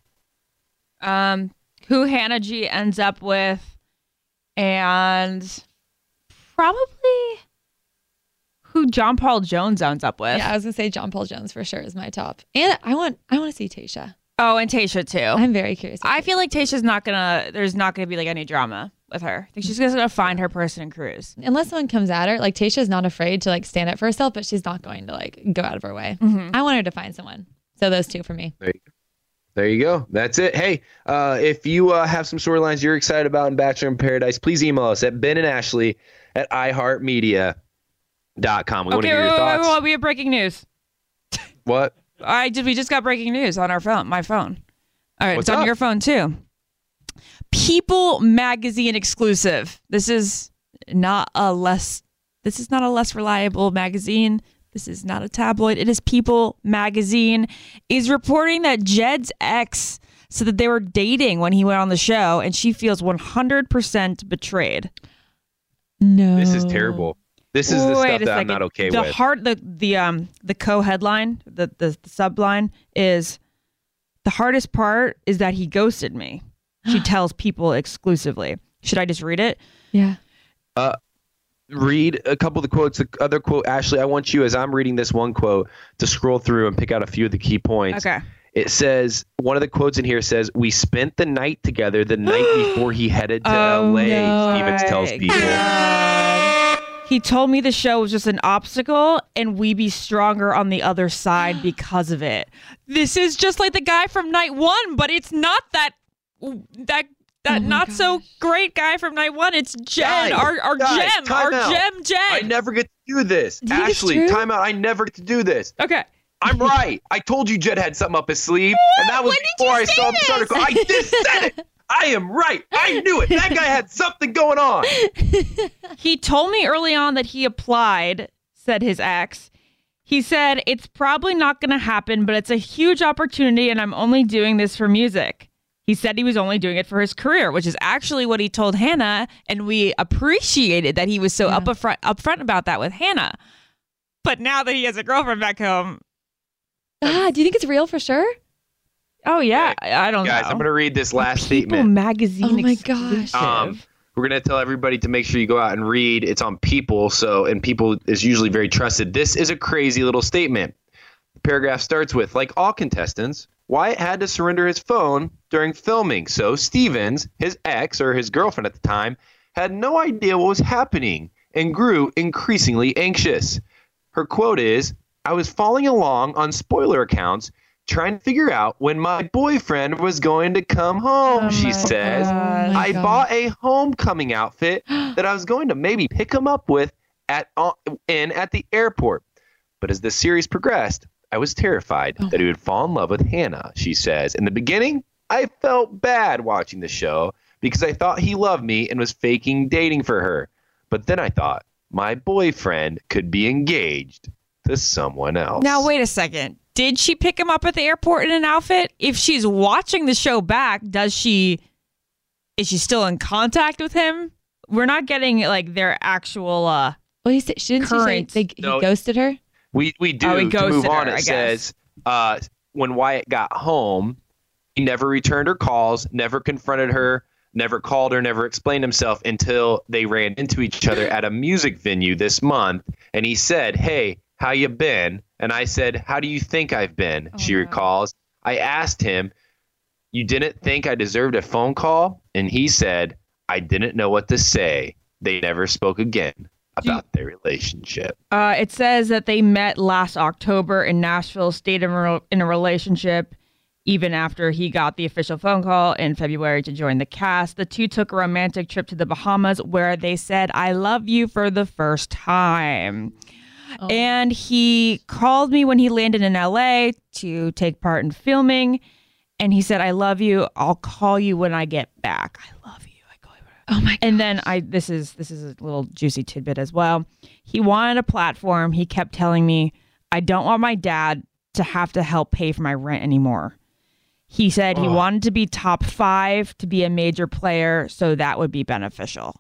Who Hannah G ends up with, and probably who John Paul Jones ends up with. Yeah, I was gonna say John Paul Jones for sure is my top. And I want to see Tayshia. Oh, and Tayshia too. I'm very curious. I feel like Tayshia's there's not gonna be like any drama with her. I think she's just gonna find her person and cruise. Unless someone comes at her, like Tayshia's not afraid to like stand up for herself, but she's not going to like go out of her way. Mm-hmm. I want her to find someone. So those 2 for me. There you go. That's it. Hey, if you have some storylines you're excited about in Bachelor in Paradise, please email us at benandashley@iheartmedia.com. We want to hear your thoughts. Wait, we have breaking news. What? We just got breaking news on my phone. All right, What's it's on up? your phone too. People magazine exclusive. This is not a less reliable magazine. This is not a tabloid. It is People magazine is reporting that Jed's ex said that they were dating when he went on the show, and she feels 100% betrayed. No. This is terrible. This is the Wait stuff a that I'm second. not okay the with. The co-headline, the subline is, the hardest part is that he ghosted me. She tells People exclusively. Should I just read it? Yeah. Read a couple of the quotes. The other quote, Ashley, I want you, as I'm reading this one quote, to scroll through and pick out a few of the key points. Okay. It says, one of the quotes in here says, we spent the night together the night before he headed to LA, Stevens tells People. He told me the show was just an obstacle and we be stronger on the other side because of it. This is just like the guy from night 1, but it's not that not so great guy from night 1. It's Jen, our gem, time out. Jen. I never get to do this. Do you think it's Ashley, true? time out. I never get to do this. Okay. I'm right. I told you Jed had something up his sleeve, and that was When did before you I say saw this article. I just said it. I am right. I knew it. That guy had something going on. He told me early on that he applied, said his ex. He said, it's probably not going to happen, but it's a huge opportunity and I'm only doing this for music. He said he was only doing it for his career, which is actually what he told Hannah, and we appreciated that he was so upfront about that with Hannah. But now that he has a girlfriend back home. Do you think it's real for sure? Oh, yeah. I don't know. Guys, I'm going to read this last People statement. magazine. Oh my exclusive. gosh. We're going to tell everybody to make sure you go out and read. It's on People, and People is usually very trusted. This is a crazy little statement. The paragraph starts with, like all contestants, Wyatt had to surrender his phone during filming. So Stevens, his ex or his girlfriend at the time, had no idea what was happening and grew increasingly anxious. Her quote is, "I was following along on spoiler accounts trying to figure out when my boyfriend was going to come home," she says. "I bought a homecoming outfit that I was going to maybe pick him up with at the airport. But as the series progressed, I was terrified that he would fall in love with Hannah," she says. "In the beginning, I felt bad watching the show because I thought he loved me and was faking dating for her. But then I thought my boyfriend could be engaged to someone else." Now, wait a second. Did she pick him up at the airport in an outfit? If she's watching the show back, is she still in contact with him? We're not getting like their actual well, he said, shouldn't current. She say he ghosted her? We do. Oh, he to move on, her, it says when Wyatt got home, he never returned her calls, never confronted her, never called her, never explained himself until they ran into each other at a music venue this month. And he said, "Hey, how you been?" And I said, "How do you think I've been?" She recalls. I asked him, "You didn't think I deserved a phone call?" And he said, "I didn't know what to say." They never spoke again about their relationship. It says that they met last October in Nashville, stayed in a relationship even after he got the official phone call in February to join the cast. The two took a romantic trip to the Bahamas where they said, "I love you" for the first time. And he called me when he landed in LA to take part in filming. And he said, "I love you. I'll call you when I get back." I love you. Oh my! And then this is a little juicy tidbit as well. He wanted a platform. He kept telling me, "I don't want my dad to have to help pay for my rent anymore." He said he wanted to be top 5 to be a major player, so that would be beneficial.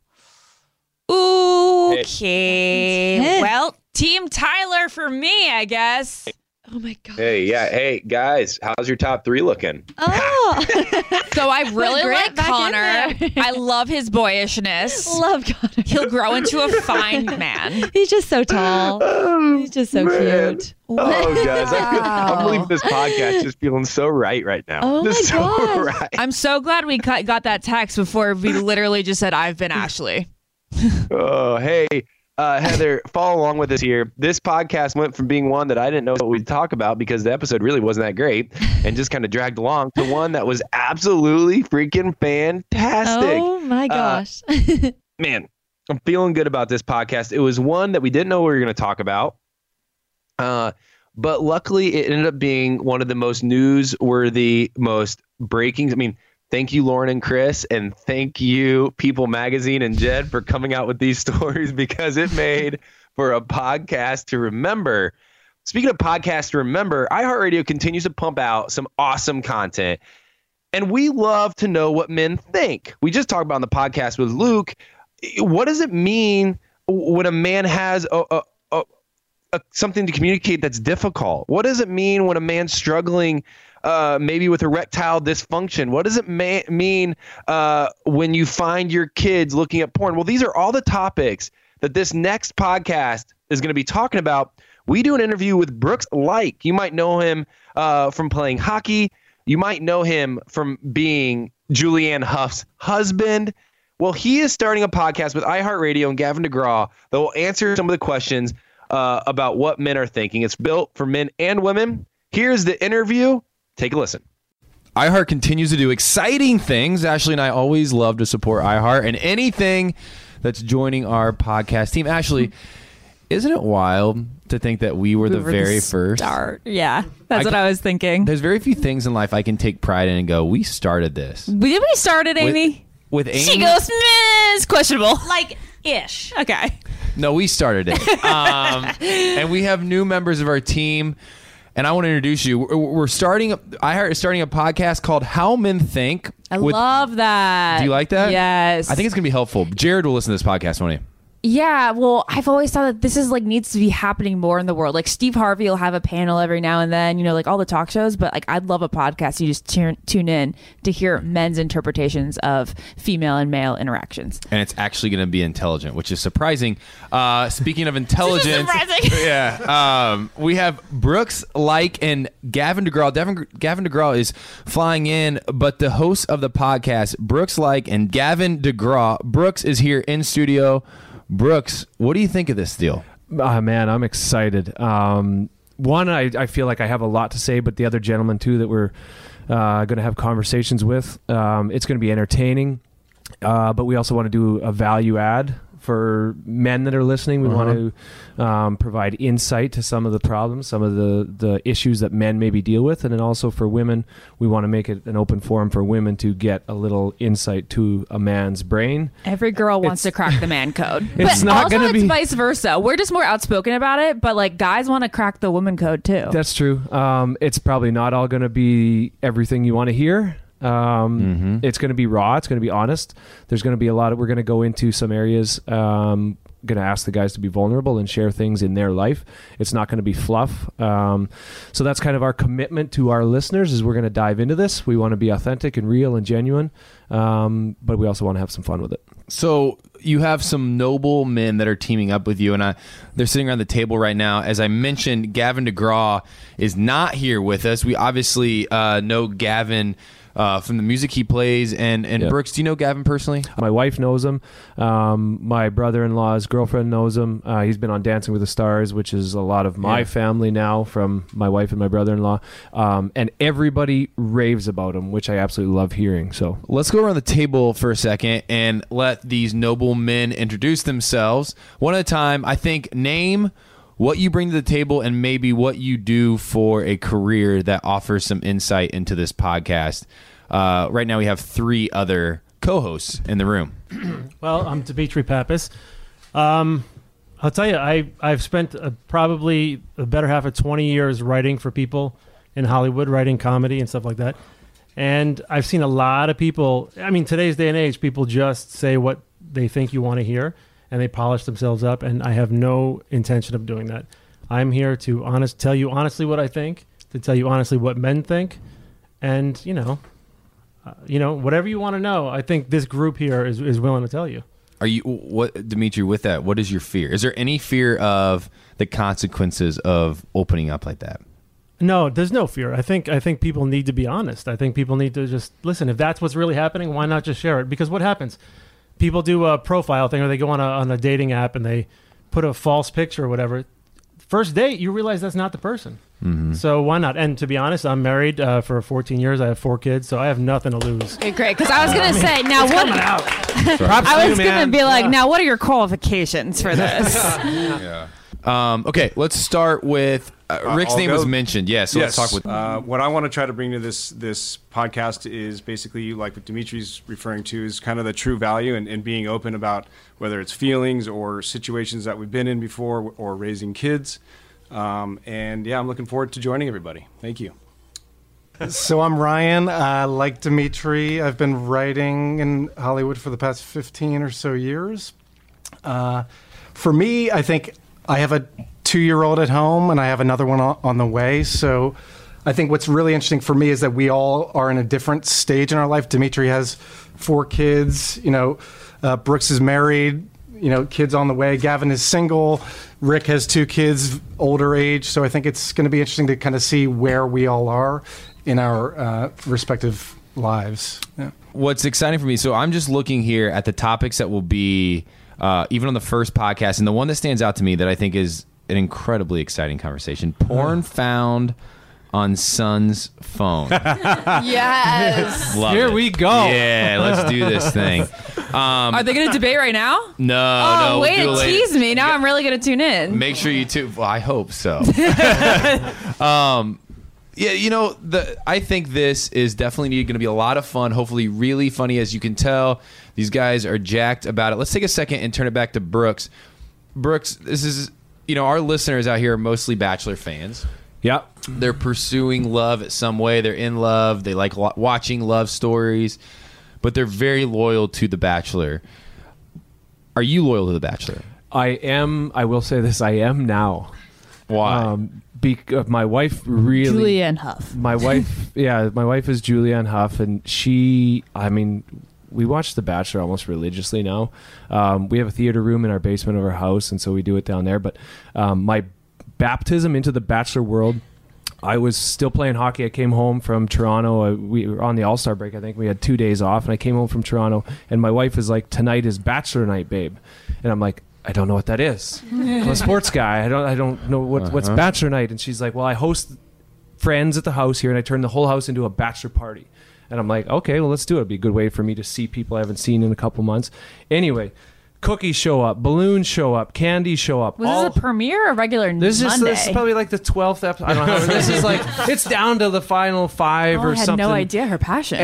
Okay. Well, Team Tyler for me, I guess. Oh my God. Hey, guys, how's your top 3 looking? Oh. So I really like Connor. I love his boyishness. Love Connor. He'll grow into a fine man. He's just so tall. He's just so cute. Oh, guys, I'm leaving this podcast just feeling so right now. Oh just my God. So right. I'm so glad we got that text before we literally just said, "I've been Ashley." Oh, hey. Heather, follow along with us here. This podcast went from being one that I didn't know what we'd talk about because the episode really wasn't that great and just kind of dragged along to one that was absolutely freaking fantastic. Oh my gosh. Man, I'm feeling good about this podcast. It was one that we didn't know we were going to talk about. But luckily it ended up being one of the most newsworthy, most breaking. I mean, thank you, Lauren and Chris, and thank you, People Magazine and Jed, for coming out with these stories because it made for a podcast to remember. Speaking of podcasts to remember, iHeartRadio continues to pump out some awesome content, and we love to know what men think. We just talked about on the podcast with Luke. What does it mean when a man has something to communicate that's difficult? What does it mean when a man's struggling maybe with erectile dysfunction? What does it mean when you find your kids looking at porn? Well, these are all the topics that this next podcast is going to be talking about. We do an interview with Brooks Laich. You might know him from playing hockey. You might know him from being Julianne Hough's husband. Well, he is starting a podcast with iHeartRadio and Gavin DeGraw that will answer some of the questions about what men are thinking. It's built for men and women. Here's the interview. Take a listen. iHeart continues to do exciting things. Ashley and I always love to support iHeart and anything that's joining our podcast team. Ashley, isn't it wild to think that we were the very first? Yeah, that's what I was thinking. There's very few things in life I can take pride in and go, we started this. Did we start it, Amy? With Amy? She goes, it's questionable. Like, ish. Okay. No, we started it. And we have new members of our team. And I want to introduce you. iHeart is starting a podcast called How Men Think. I love that. Do you like that? Yes. I think it's going to be helpful. Jared will listen to this podcast, won't he? Yeah, well, I've always thought that this is like needs to be happening more in the world. Like Steve Harvey will have a panel every now and then, like all the talk shows, but like I'd love a podcast. You just tune in to hear men's interpretations of female and male interactions. And it's actually going to be intelligent, which is surprising. Speaking of intelligence, we have Brooks Laich and Gavin DeGraw. Gavin DeGraw is flying in, but the hosts of the podcast, Brooks Laich and Gavin DeGraw. Brooks is here in studio. Brooks, what do you think of this deal? Man, I'm excited. One, I feel like I have a lot to say, but the other gentleman, too, that we're going to have conversations with, it's going to be entertaining, but we also want to do a value add for men that are listening. We want to provide insight to some of the problems, some of the issues that men maybe deal with. And then also for women, we want to make it an open forum for women to get a little insight to a man's brain. Every girl wants to crack the man code. It's but not also going to it's be vice versa. We're just more outspoken about it, but like guys want to crack the woman code too. That's true. It's probably not all going to be everything you want to hear. It's going to be raw. It's going to be honest. There's going to be we're going to go into some areas, going to ask the guys to be vulnerable and share things in their life. It's not going to be fluff. So that's kind of our commitment to our listeners is we're going to dive into this. We want to be authentic and real and genuine. But we also want to have some fun with it. So you have some noble men that are teaming up with you, and they're sitting around the table right now. As I mentioned, Gavin DeGraw is not here with us. We obviously know Gavin from the music he plays. And Brooks, do you know Gavin personally? My wife knows him. My brother-in-law's girlfriend knows him. He's been on Dancing with the Stars, which is a lot of my family now from my wife and my brother-in-law. And everybody raves about him, which I absolutely love hearing. So let's go around the table for a second and let these noble men introduce themselves. One at a time. I think name what you bring to the table and maybe what you do for a career that offers some insight into this podcast. Right now we have 3 other co-hosts in the room. Well, I'm Dimitri Pappas. I'll tell you, I've spent probably the better half of 20 years writing for people in Hollywood, writing comedy and stuff like that. And I've seen a lot of people, today's day and age, people just say what they think you want to hear. And they polish themselves up, and I have no intention of doing that. I'm here to tell you honestly what I think, to tell you honestly what men think, and whatever you want to know. I think this group here is willing to tell you. Are you Dimitri? With that, what is your fear? Is there any fear of the consequences of opening up like that? No, there's no fear. I think people need to be honest. I think people need to just listen. If that's what's really happening, why not just share it? Because what happens? People do a profile thing, or they go on a dating app and they put a false picture or whatever. First date, you realize that's not the person. Mm-hmm. So why not? And to be honest, I'm married for 14 years. I have 4 kids, so I have nothing to lose. Okay, great. Because I was going to say, now it's what? Coming out. I was going to be like, now what are your qualifications for this? Okay, let's start with Rick's name was mentioned. So let's talk with. What I want to try to bring to this podcast is basically like what Dimitri's referring to is kind of the true value and being open about whether it's feelings or situations that we've been in before or raising kids. I'm looking forward to joining everybody. Thank you. So I'm Ryan. Like Dimitri, I've been writing in Hollywood for the past 15 or so years. For me, I think I have a 2-year-old at home and I have another one on the way. So I think what's really interesting for me is that we all are in a different stage in our life. Dimitri has 4 kids. Brooks is married. Kids on the way. Gavin is single. Rick has 2 kids, older age. So I think it's going to be interesting to kind of see where we all are in our respective lives. Yeah. What's exciting for me, so I'm just looking here at the topics that will be even on the first podcast, and the one that stands out to me that I think is an incredibly exciting conversation: porn found on son's phone. Yes. Love Here it. we go. Yeah, let's do this thing. Are they going to debate right now? No. Way we'll to tease me. Now I'm really going to tune in. Make sure you tune. Well, I hope so. I think this is definitely going to be a lot of fun. Hopefully, really funny. As you can tell, these guys are jacked about it. Let's take a second and turn it back to Brooks. Brooks, this is our listeners out here are mostly Bachelor fans. Yep. They're pursuing love at some way. They're in love. They like watching love stories, but they're very loyal to The Bachelor. Are you loyal to The Bachelor? I will say this. I am now. Why? My wife really. Julianne Hough. My wife, my wife is Julianne Hough, and we watch The Bachelor almost religiously now. We have a theater room in our basement of our house, and so we do it down there. But my baptism into the Bachelor world, I was still playing hockey. I came home from Toronto. We were on the All-Star break. I think we had 2 days off, and I came home from Toronto, and my wife is like, "Tonight is Bachelor night, babe," and I'm like, "I don't know what that is. I'm a sports guy. I don't know what's Bachelor night." And she's like, "Well, I host friends at the house here, and I turn the whole house into a bachelor party." And I'm like, "Okay, well, let's do it. It'd be a good way for me to see people I haven't seen in a couple months." Anyway, cookies show up, balloons show up, candies show up. Was this a premiere or regular This Monday? is probably like the 12th episode. I don't know. This is like, it's down to the final 5 or I had something. no idea her passion.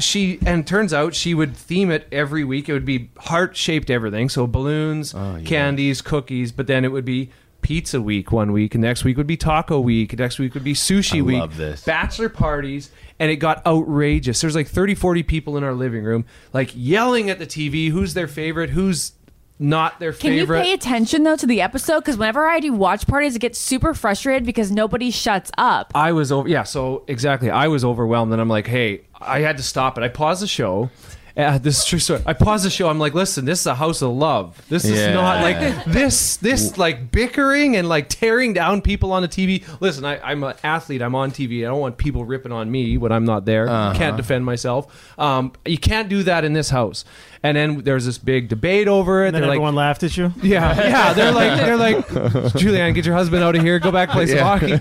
And turns out she would theme it every week. It would be heart-shaped everything. So balloons, candies, cookies, but then it would be pizza week one week, and next week would be taco week, next week would be sushi week. Love this. Bachelor parties, and it got outrageous. There's like 30, 40 people in our living room, like yelling at the TV, who's their favorite, who's not their favorite. Can you pay attention though to the episode? Because whenever I do watch parties, it gets super frustrated because nobody shuts up. I was so exactly. I was overwhelmed, and I'm like, hey, I had to stop it. I paused the show. This is true story. I paused the show. I'm like, listen, this is a house of love. This is not like this like bickering and like tearing down people on the TV. Listen, I'm an athlete. I'm on TV. I don't want people ripping on me when I'm not there. Can't defend myself. You can't do that in this house. And then there's this big debate over it. And then everyone laughed at you? Yeah. They're like, Julianne, get your husband out of here. Go back, play some hockey.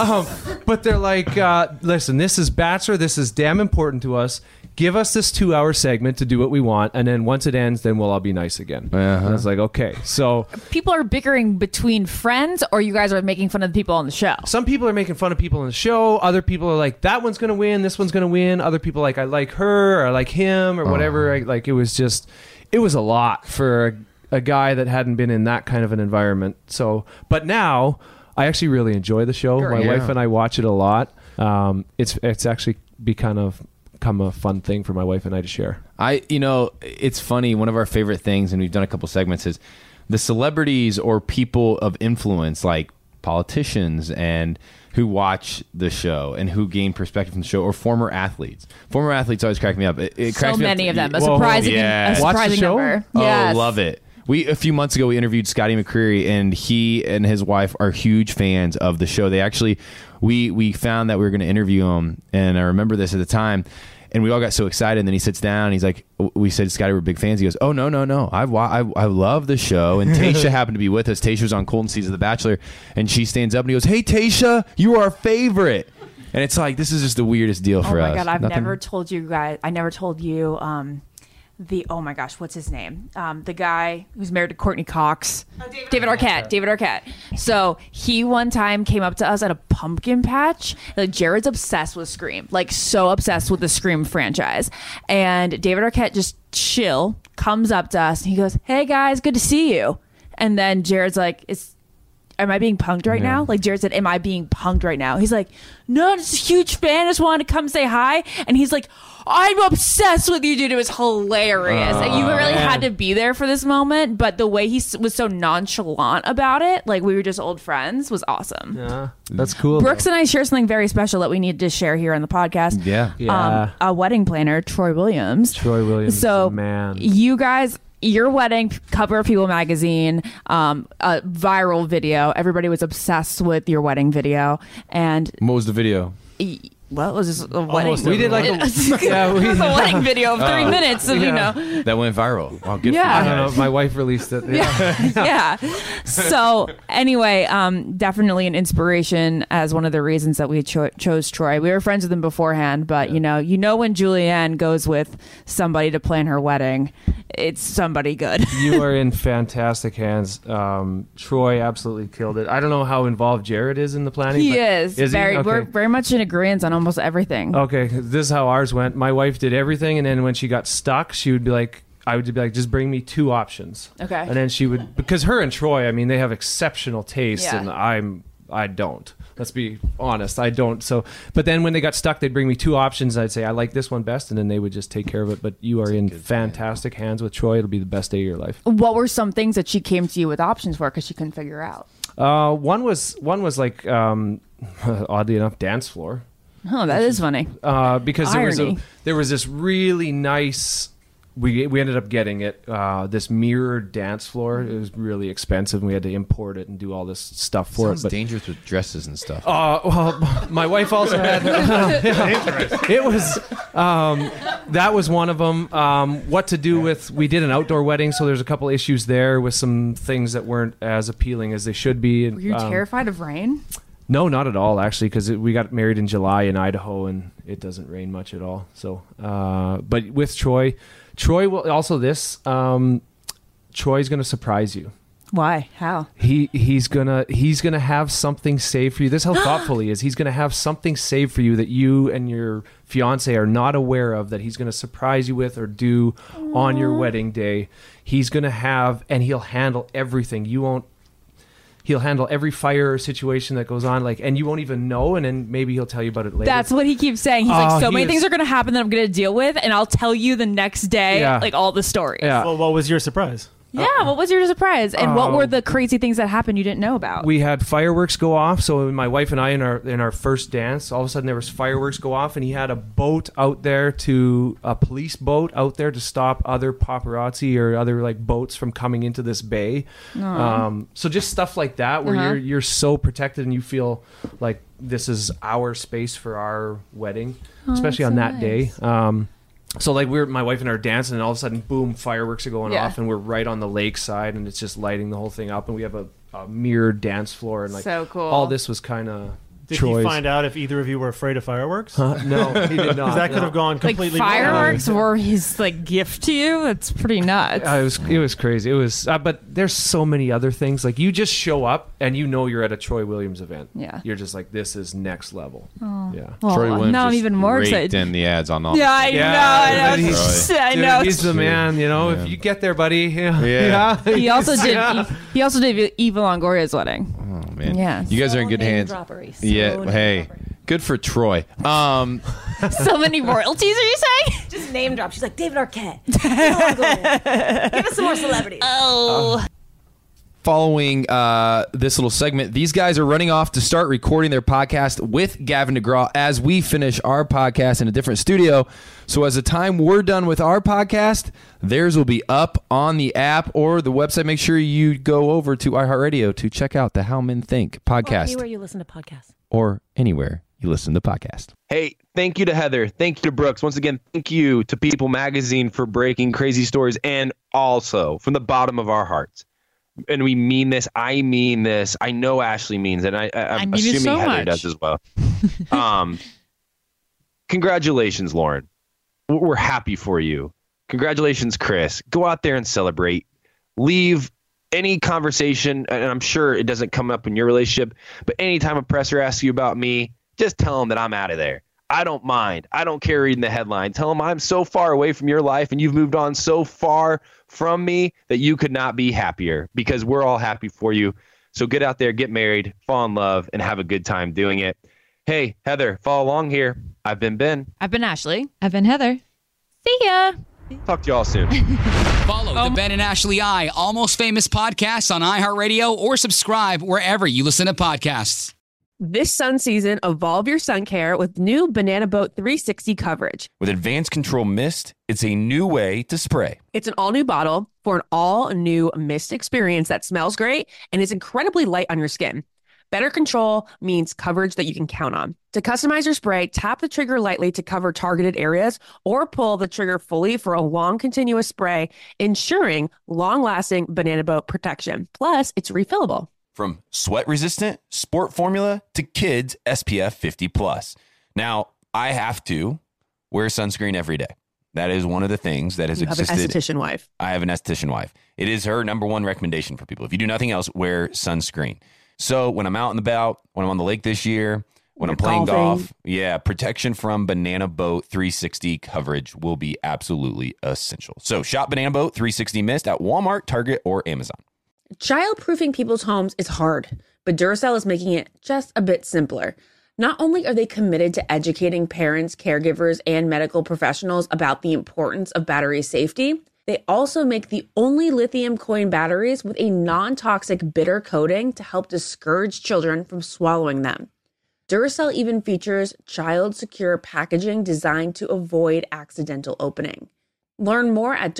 But they're like, listen, this is Bachelor. This is damn important to us. Give us this 2-hour segment to do what we want, and then once it ends, then we'll all be nice again. And I was like, okay. So people are bickering between friends, or you guys are making fun of the people on the show? Some people are making fun of people on the show. Other people are like, that one's going to win. This one's going to win. Other people are like, I like her, or I like him, or whatever. It was a lot for a guy that hadn't been in that kind of an environment. So, but now I actually really enjoy the show. My wife and I watch it a lot. It's actually become a fun thing for my wife and I to share. It's funny. One of our favorite things, and we've done a couple segments, is the celebrities or people of influence, like politicians, and who watch the show and who gain perspective from the show, or former athletes. Former athletes always crack me up. It cracks so me many up. of them. A surprising number. Yes. Oh, love it. A few months ago, we interviewed Scotty McCreery, and he and his wife are huge fans of the show. They actually, we found that we were going to interview him, and I remember this at the time, and we all got so excited. And then he sits down, and he's like, we said, Scotty, we're big fans. He goes, oh, no. I love the show. And Tayshia happened to be with us. Tayshia was on Colton season of The Bachelor, and she stands up, and he goes, hey, Tayshia, you are our favorite. And it's like, this is just the weirdest deal for us. Oh my God, I've never told you guys. I never told you oh my gosh, what's his name? The guy who's married to Courtney Cox. David Arquette. David Arquette. So he one time came up to us at a pumpkin patch. Like, Jared's obsessed with Scream, like so obsessed with the Scream franchise. And David Arquette just chill comes up to us and he goes, hey guys, good to see you. And then Jared's like, am I being punked right now? Like Jared said, am I being punked right now? He's like, no, I'm just a huge fan. I just wanted to come say hi. And he's like, I'm obsessed with you, dude. It was hilarious. Like, you really had to be there for this moment. But the way he was so nonchalant about it, like we were just old friends, was awesome. Yeah, that's cool. Brooks and I share something very special that we need to share here on the podcast. Yeah. A wedding planner, Troy Williams. So, man. You guys... Your wedding, cover of People magazine, a viral video. Everybody was obsessed with your wedding video. And what was the video? Well, it was just a wedding. We did like it was a wedding video of 3 minutes, of, that went viral. Wow, good for you. I don't know. My wife released it. Yeah. So anyway, definitely an inspiration as one of the reasons that we chose Troy. We were friends with him beforehand, but you know when Julianne goes with somebody to plan her wedding, it's somebody good. You are in fantastic hands. Troy absolutely killed it. I don't know how involved Jared is in the planning. He is. Okay. We're very much in agreement on almost everything. Okay, this is how ours went. My wife did everything, and then when she got stuck, I would be like, just bring me 2 options. Okay. And then she would, because her and Troy, I mean, they have exceptional taste, and I don't. Let's be honest. I don't. So, but then when they got stuck, they'd bring me two options. I'd say, I like this one best. And then they would just take care of it. But you are in fantastic hands with Troy. It'll be the best day of your life. What were some things that she came to you with options for because she couldn't figure out? One was like, oddly enough, dance floor. Oh, that is funny. Because there was this really nice. We ended up getting it, this mirrored dance floor. It was really expensive, and we had to import it and do all this stuff for Sounds it. But dangerous with dresses and stuff. well, my wife also had. It was that was one of them. What to do with? We did an outdoor wedding, so there's a couple issues there with some things that weren't as appealing as they should be. Were you terrified of rain? No, not at all, actually, because we got married in July in Idaho, and it doesn't rain much at all. So, but with Troy will also this. Troy's going to surprise you. Why? How? He's gonna have something saved for you. This is how thoughtful he is. He's gonna have something saved for you that you and your fiance are not aware of, that he's gonna surprise you with or do on your wedding day. He's gonna have, and he'll handle everything. He'll handle every fire situation that goes on, and you won't even know, and then maybe he'll tell you about it later. That's what he keeps saying. He's like, so many things are going to happen that I'm going to deal with, and I'll tell you the next day, all the stories. Yeah. Well, what was your surprise? Yeah, what was your surprise? And what were the crazy things that happened you didn't know about? We had fireworks go off. So my wife and I, in our first dance, all of a sudden there was fireworks go off, and he had a police boat out there to stop other paparazzi or other boats from coming into this bay. So just stuff like that, where you're so protected and you feel like this is our space for our wedding, especially on that day. So my wife and I are dancing, and all of a sudden, boom, fireworks are going off, and we're right on the lakeside, and it's just lighting the whole thing up, and we have a mirrored dance floor, and so cool. All this was kind of Did Troy's. he find out if either of you were afraid of fireworks? No, he did not. That could have gone completely wrong. Fireworks were his gift to you? That's pretty nuts. It was crazy. It was, but there's so many other things. You just show up and you know you're at a Troy Williams event. Yeah, you're just like, this is next level. Oh. Yeah, well, Troy Williams. Now I'm even more excited. In the ads on all. Yeah, I know. I know. He's the man. If you get there, buddy. Yeah. He also did. He also did Eva Longoria's wedding. Oh man. Yeah. You guys are in good hands. Yeah. Hey. Good for Troy. So many royalties, are you saying? Just name drop. She's like, David Arquette. Give us some more celebrities. Oh. Following this little segment, these guys are running off to start recording their podcast with Gavin DeGraw as we finish our podcast in a different studio. So as the time we're done with our podcast, theirs will be up on the app or the website. Make sure you go over to iHeartRadio to check out the How Men Think podcast. Or anywhere you listen to podcasts. Or anywhere you listen to podcast. Hey, thank you to Heather. Thank you to Brooks. Once again, thank you to People Magazine for breaking crazy stories, and also from the bottom of our hearts. And we mean this. I mean this. I know Ashley means it. And I'm assuming so Heather much. does as well. Congratulations, Lauren. We're happy for you. Congratulations, Chris. Go out there and celebrate. Leave any conversation, and I'm sure it doesn't come up in your relationship, but anytime a presser asks you about me, just tell them that I'm out of there. I don't mind. I don't care reading the headline. Tell them I'm so far away from your life and you've moved on so far from me that you could not be happier, because we're all happy for you. So get out there, get married, fall in love, and have a good time doing it. Hey, Heather, follow along here. I've been Ben. I've been Ashley. I've been Heather. See ya. Talk to y'all soon. Follow the Ben and Ashley I Almost Famous podcast on iHeartRadio or subscribe wherever you listen to podcasts. This sun season, evolve your sun care with new Banana Boat 360 coverage. With advanced control mist, it's a new way to spray. It's an all-new bottle for an all-new mist experience that smells great and is incredibly light on your skin. Better control means coverage that you can count on. To customize your spray, tap the trigger lightly to cover targeted areas or pull the trigger fully for a long, continuous spray, ensuring long-lasting Banana Boat protection. Plus, it's refillable. From sweat-resistant, sport formula to kids SPF 50+. Now, I have to wear sunscreen every day. That is one of the things that has existed. You have an esthetician wife. I have an esthetician wife. It is her number one recommendation for people. If you do nothing else, wear sunscreen. So when I'm out and about, when I'm on the lake this year, when I'm playing golf, protection from Banana Boat 360 coverage will be absolutely essential. So shop Banana Boat 360 Mist at Walmart, Target, or Amazon. Child-proofing people's homes is hard, but Duracell is making it just a bit simpler. Not only are they committed to educating parents, caregivers, and medical professionals about the importance of battery safety, they also make the only lithium coin batteries with a non-toxic bitter coating to help discourage children from swallowing them. Duracell even features child-secure packaging designed to avoid accidental opening. Learn more at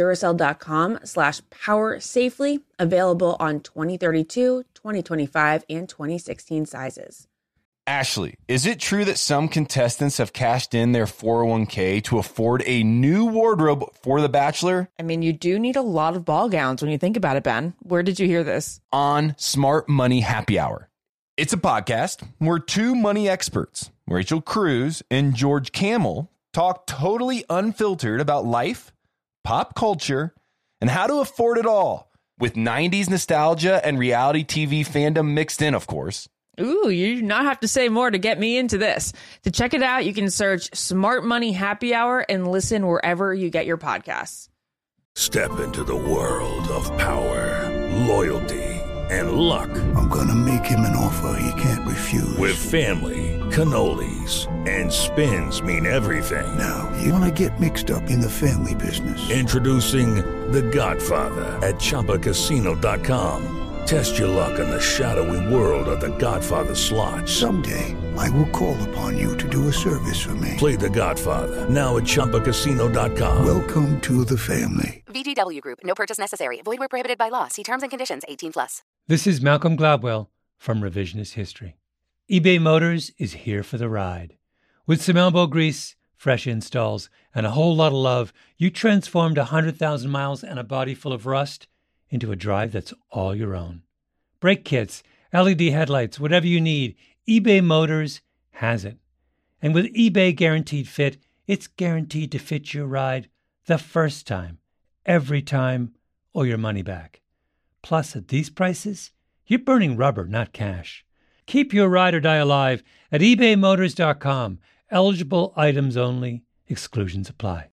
Duracell.com/powersafely, available on 2032, 2025, and 2016 sizes. Ashley, is it true that some contestants have cashed in their 401k to afford a new wardrobe for The Bachelor? I mean, you do need a lot of ball gowns when you think about it, Ben. Where did you hear this? On Smart Money Happy Hour. It's a podcast where two money experts, Rachel Cruz and George Camel, talk totally unfiltered about life, pop culture, and how to afford it all, with 90s nostalgia and reality TV fandom mixed in, of course. Ooh, you do not have to say more to get me into this. To check it out, you can search Smart Money Happy Hour and listen wherever you get your podcasts. Step into the world of power, loyalty, and luck. I'm going to make him an offer he can't refuse. With family, cannolis, and spins mean everything. Now, you want to get mixed up in the family business. Introducing The Godfather at ChumbaCasino.com. Test your luck in the shadowy world of The Godfather slot. Someday, I will call upon you to do a service for me. Play The Godfather, now at ChumbaCasino.com. Welcome to the family. VGW Group. No purchase necessary. Void where prohibited by law. See terms and conditions. 18+. This is Malcolm Gladwell from Revisionist History. eBay Motors is here for the ride. With some elbow grease, fresh installs, and a whole lot of love, you transformed 100,000 miles and a body full of rust into a drive that's all your own. Brake kits, LED headlights, whatever you need, eBay Motors has it. And with eBay Guaranteed Fit, it's guaranteed to fit your ride the first time, every time, or your money back. Plus, at these prices, you're burning rubber, not cash. Keep your ride or die alive at ebaymotors.com. Eligible items only. Exclusions apply.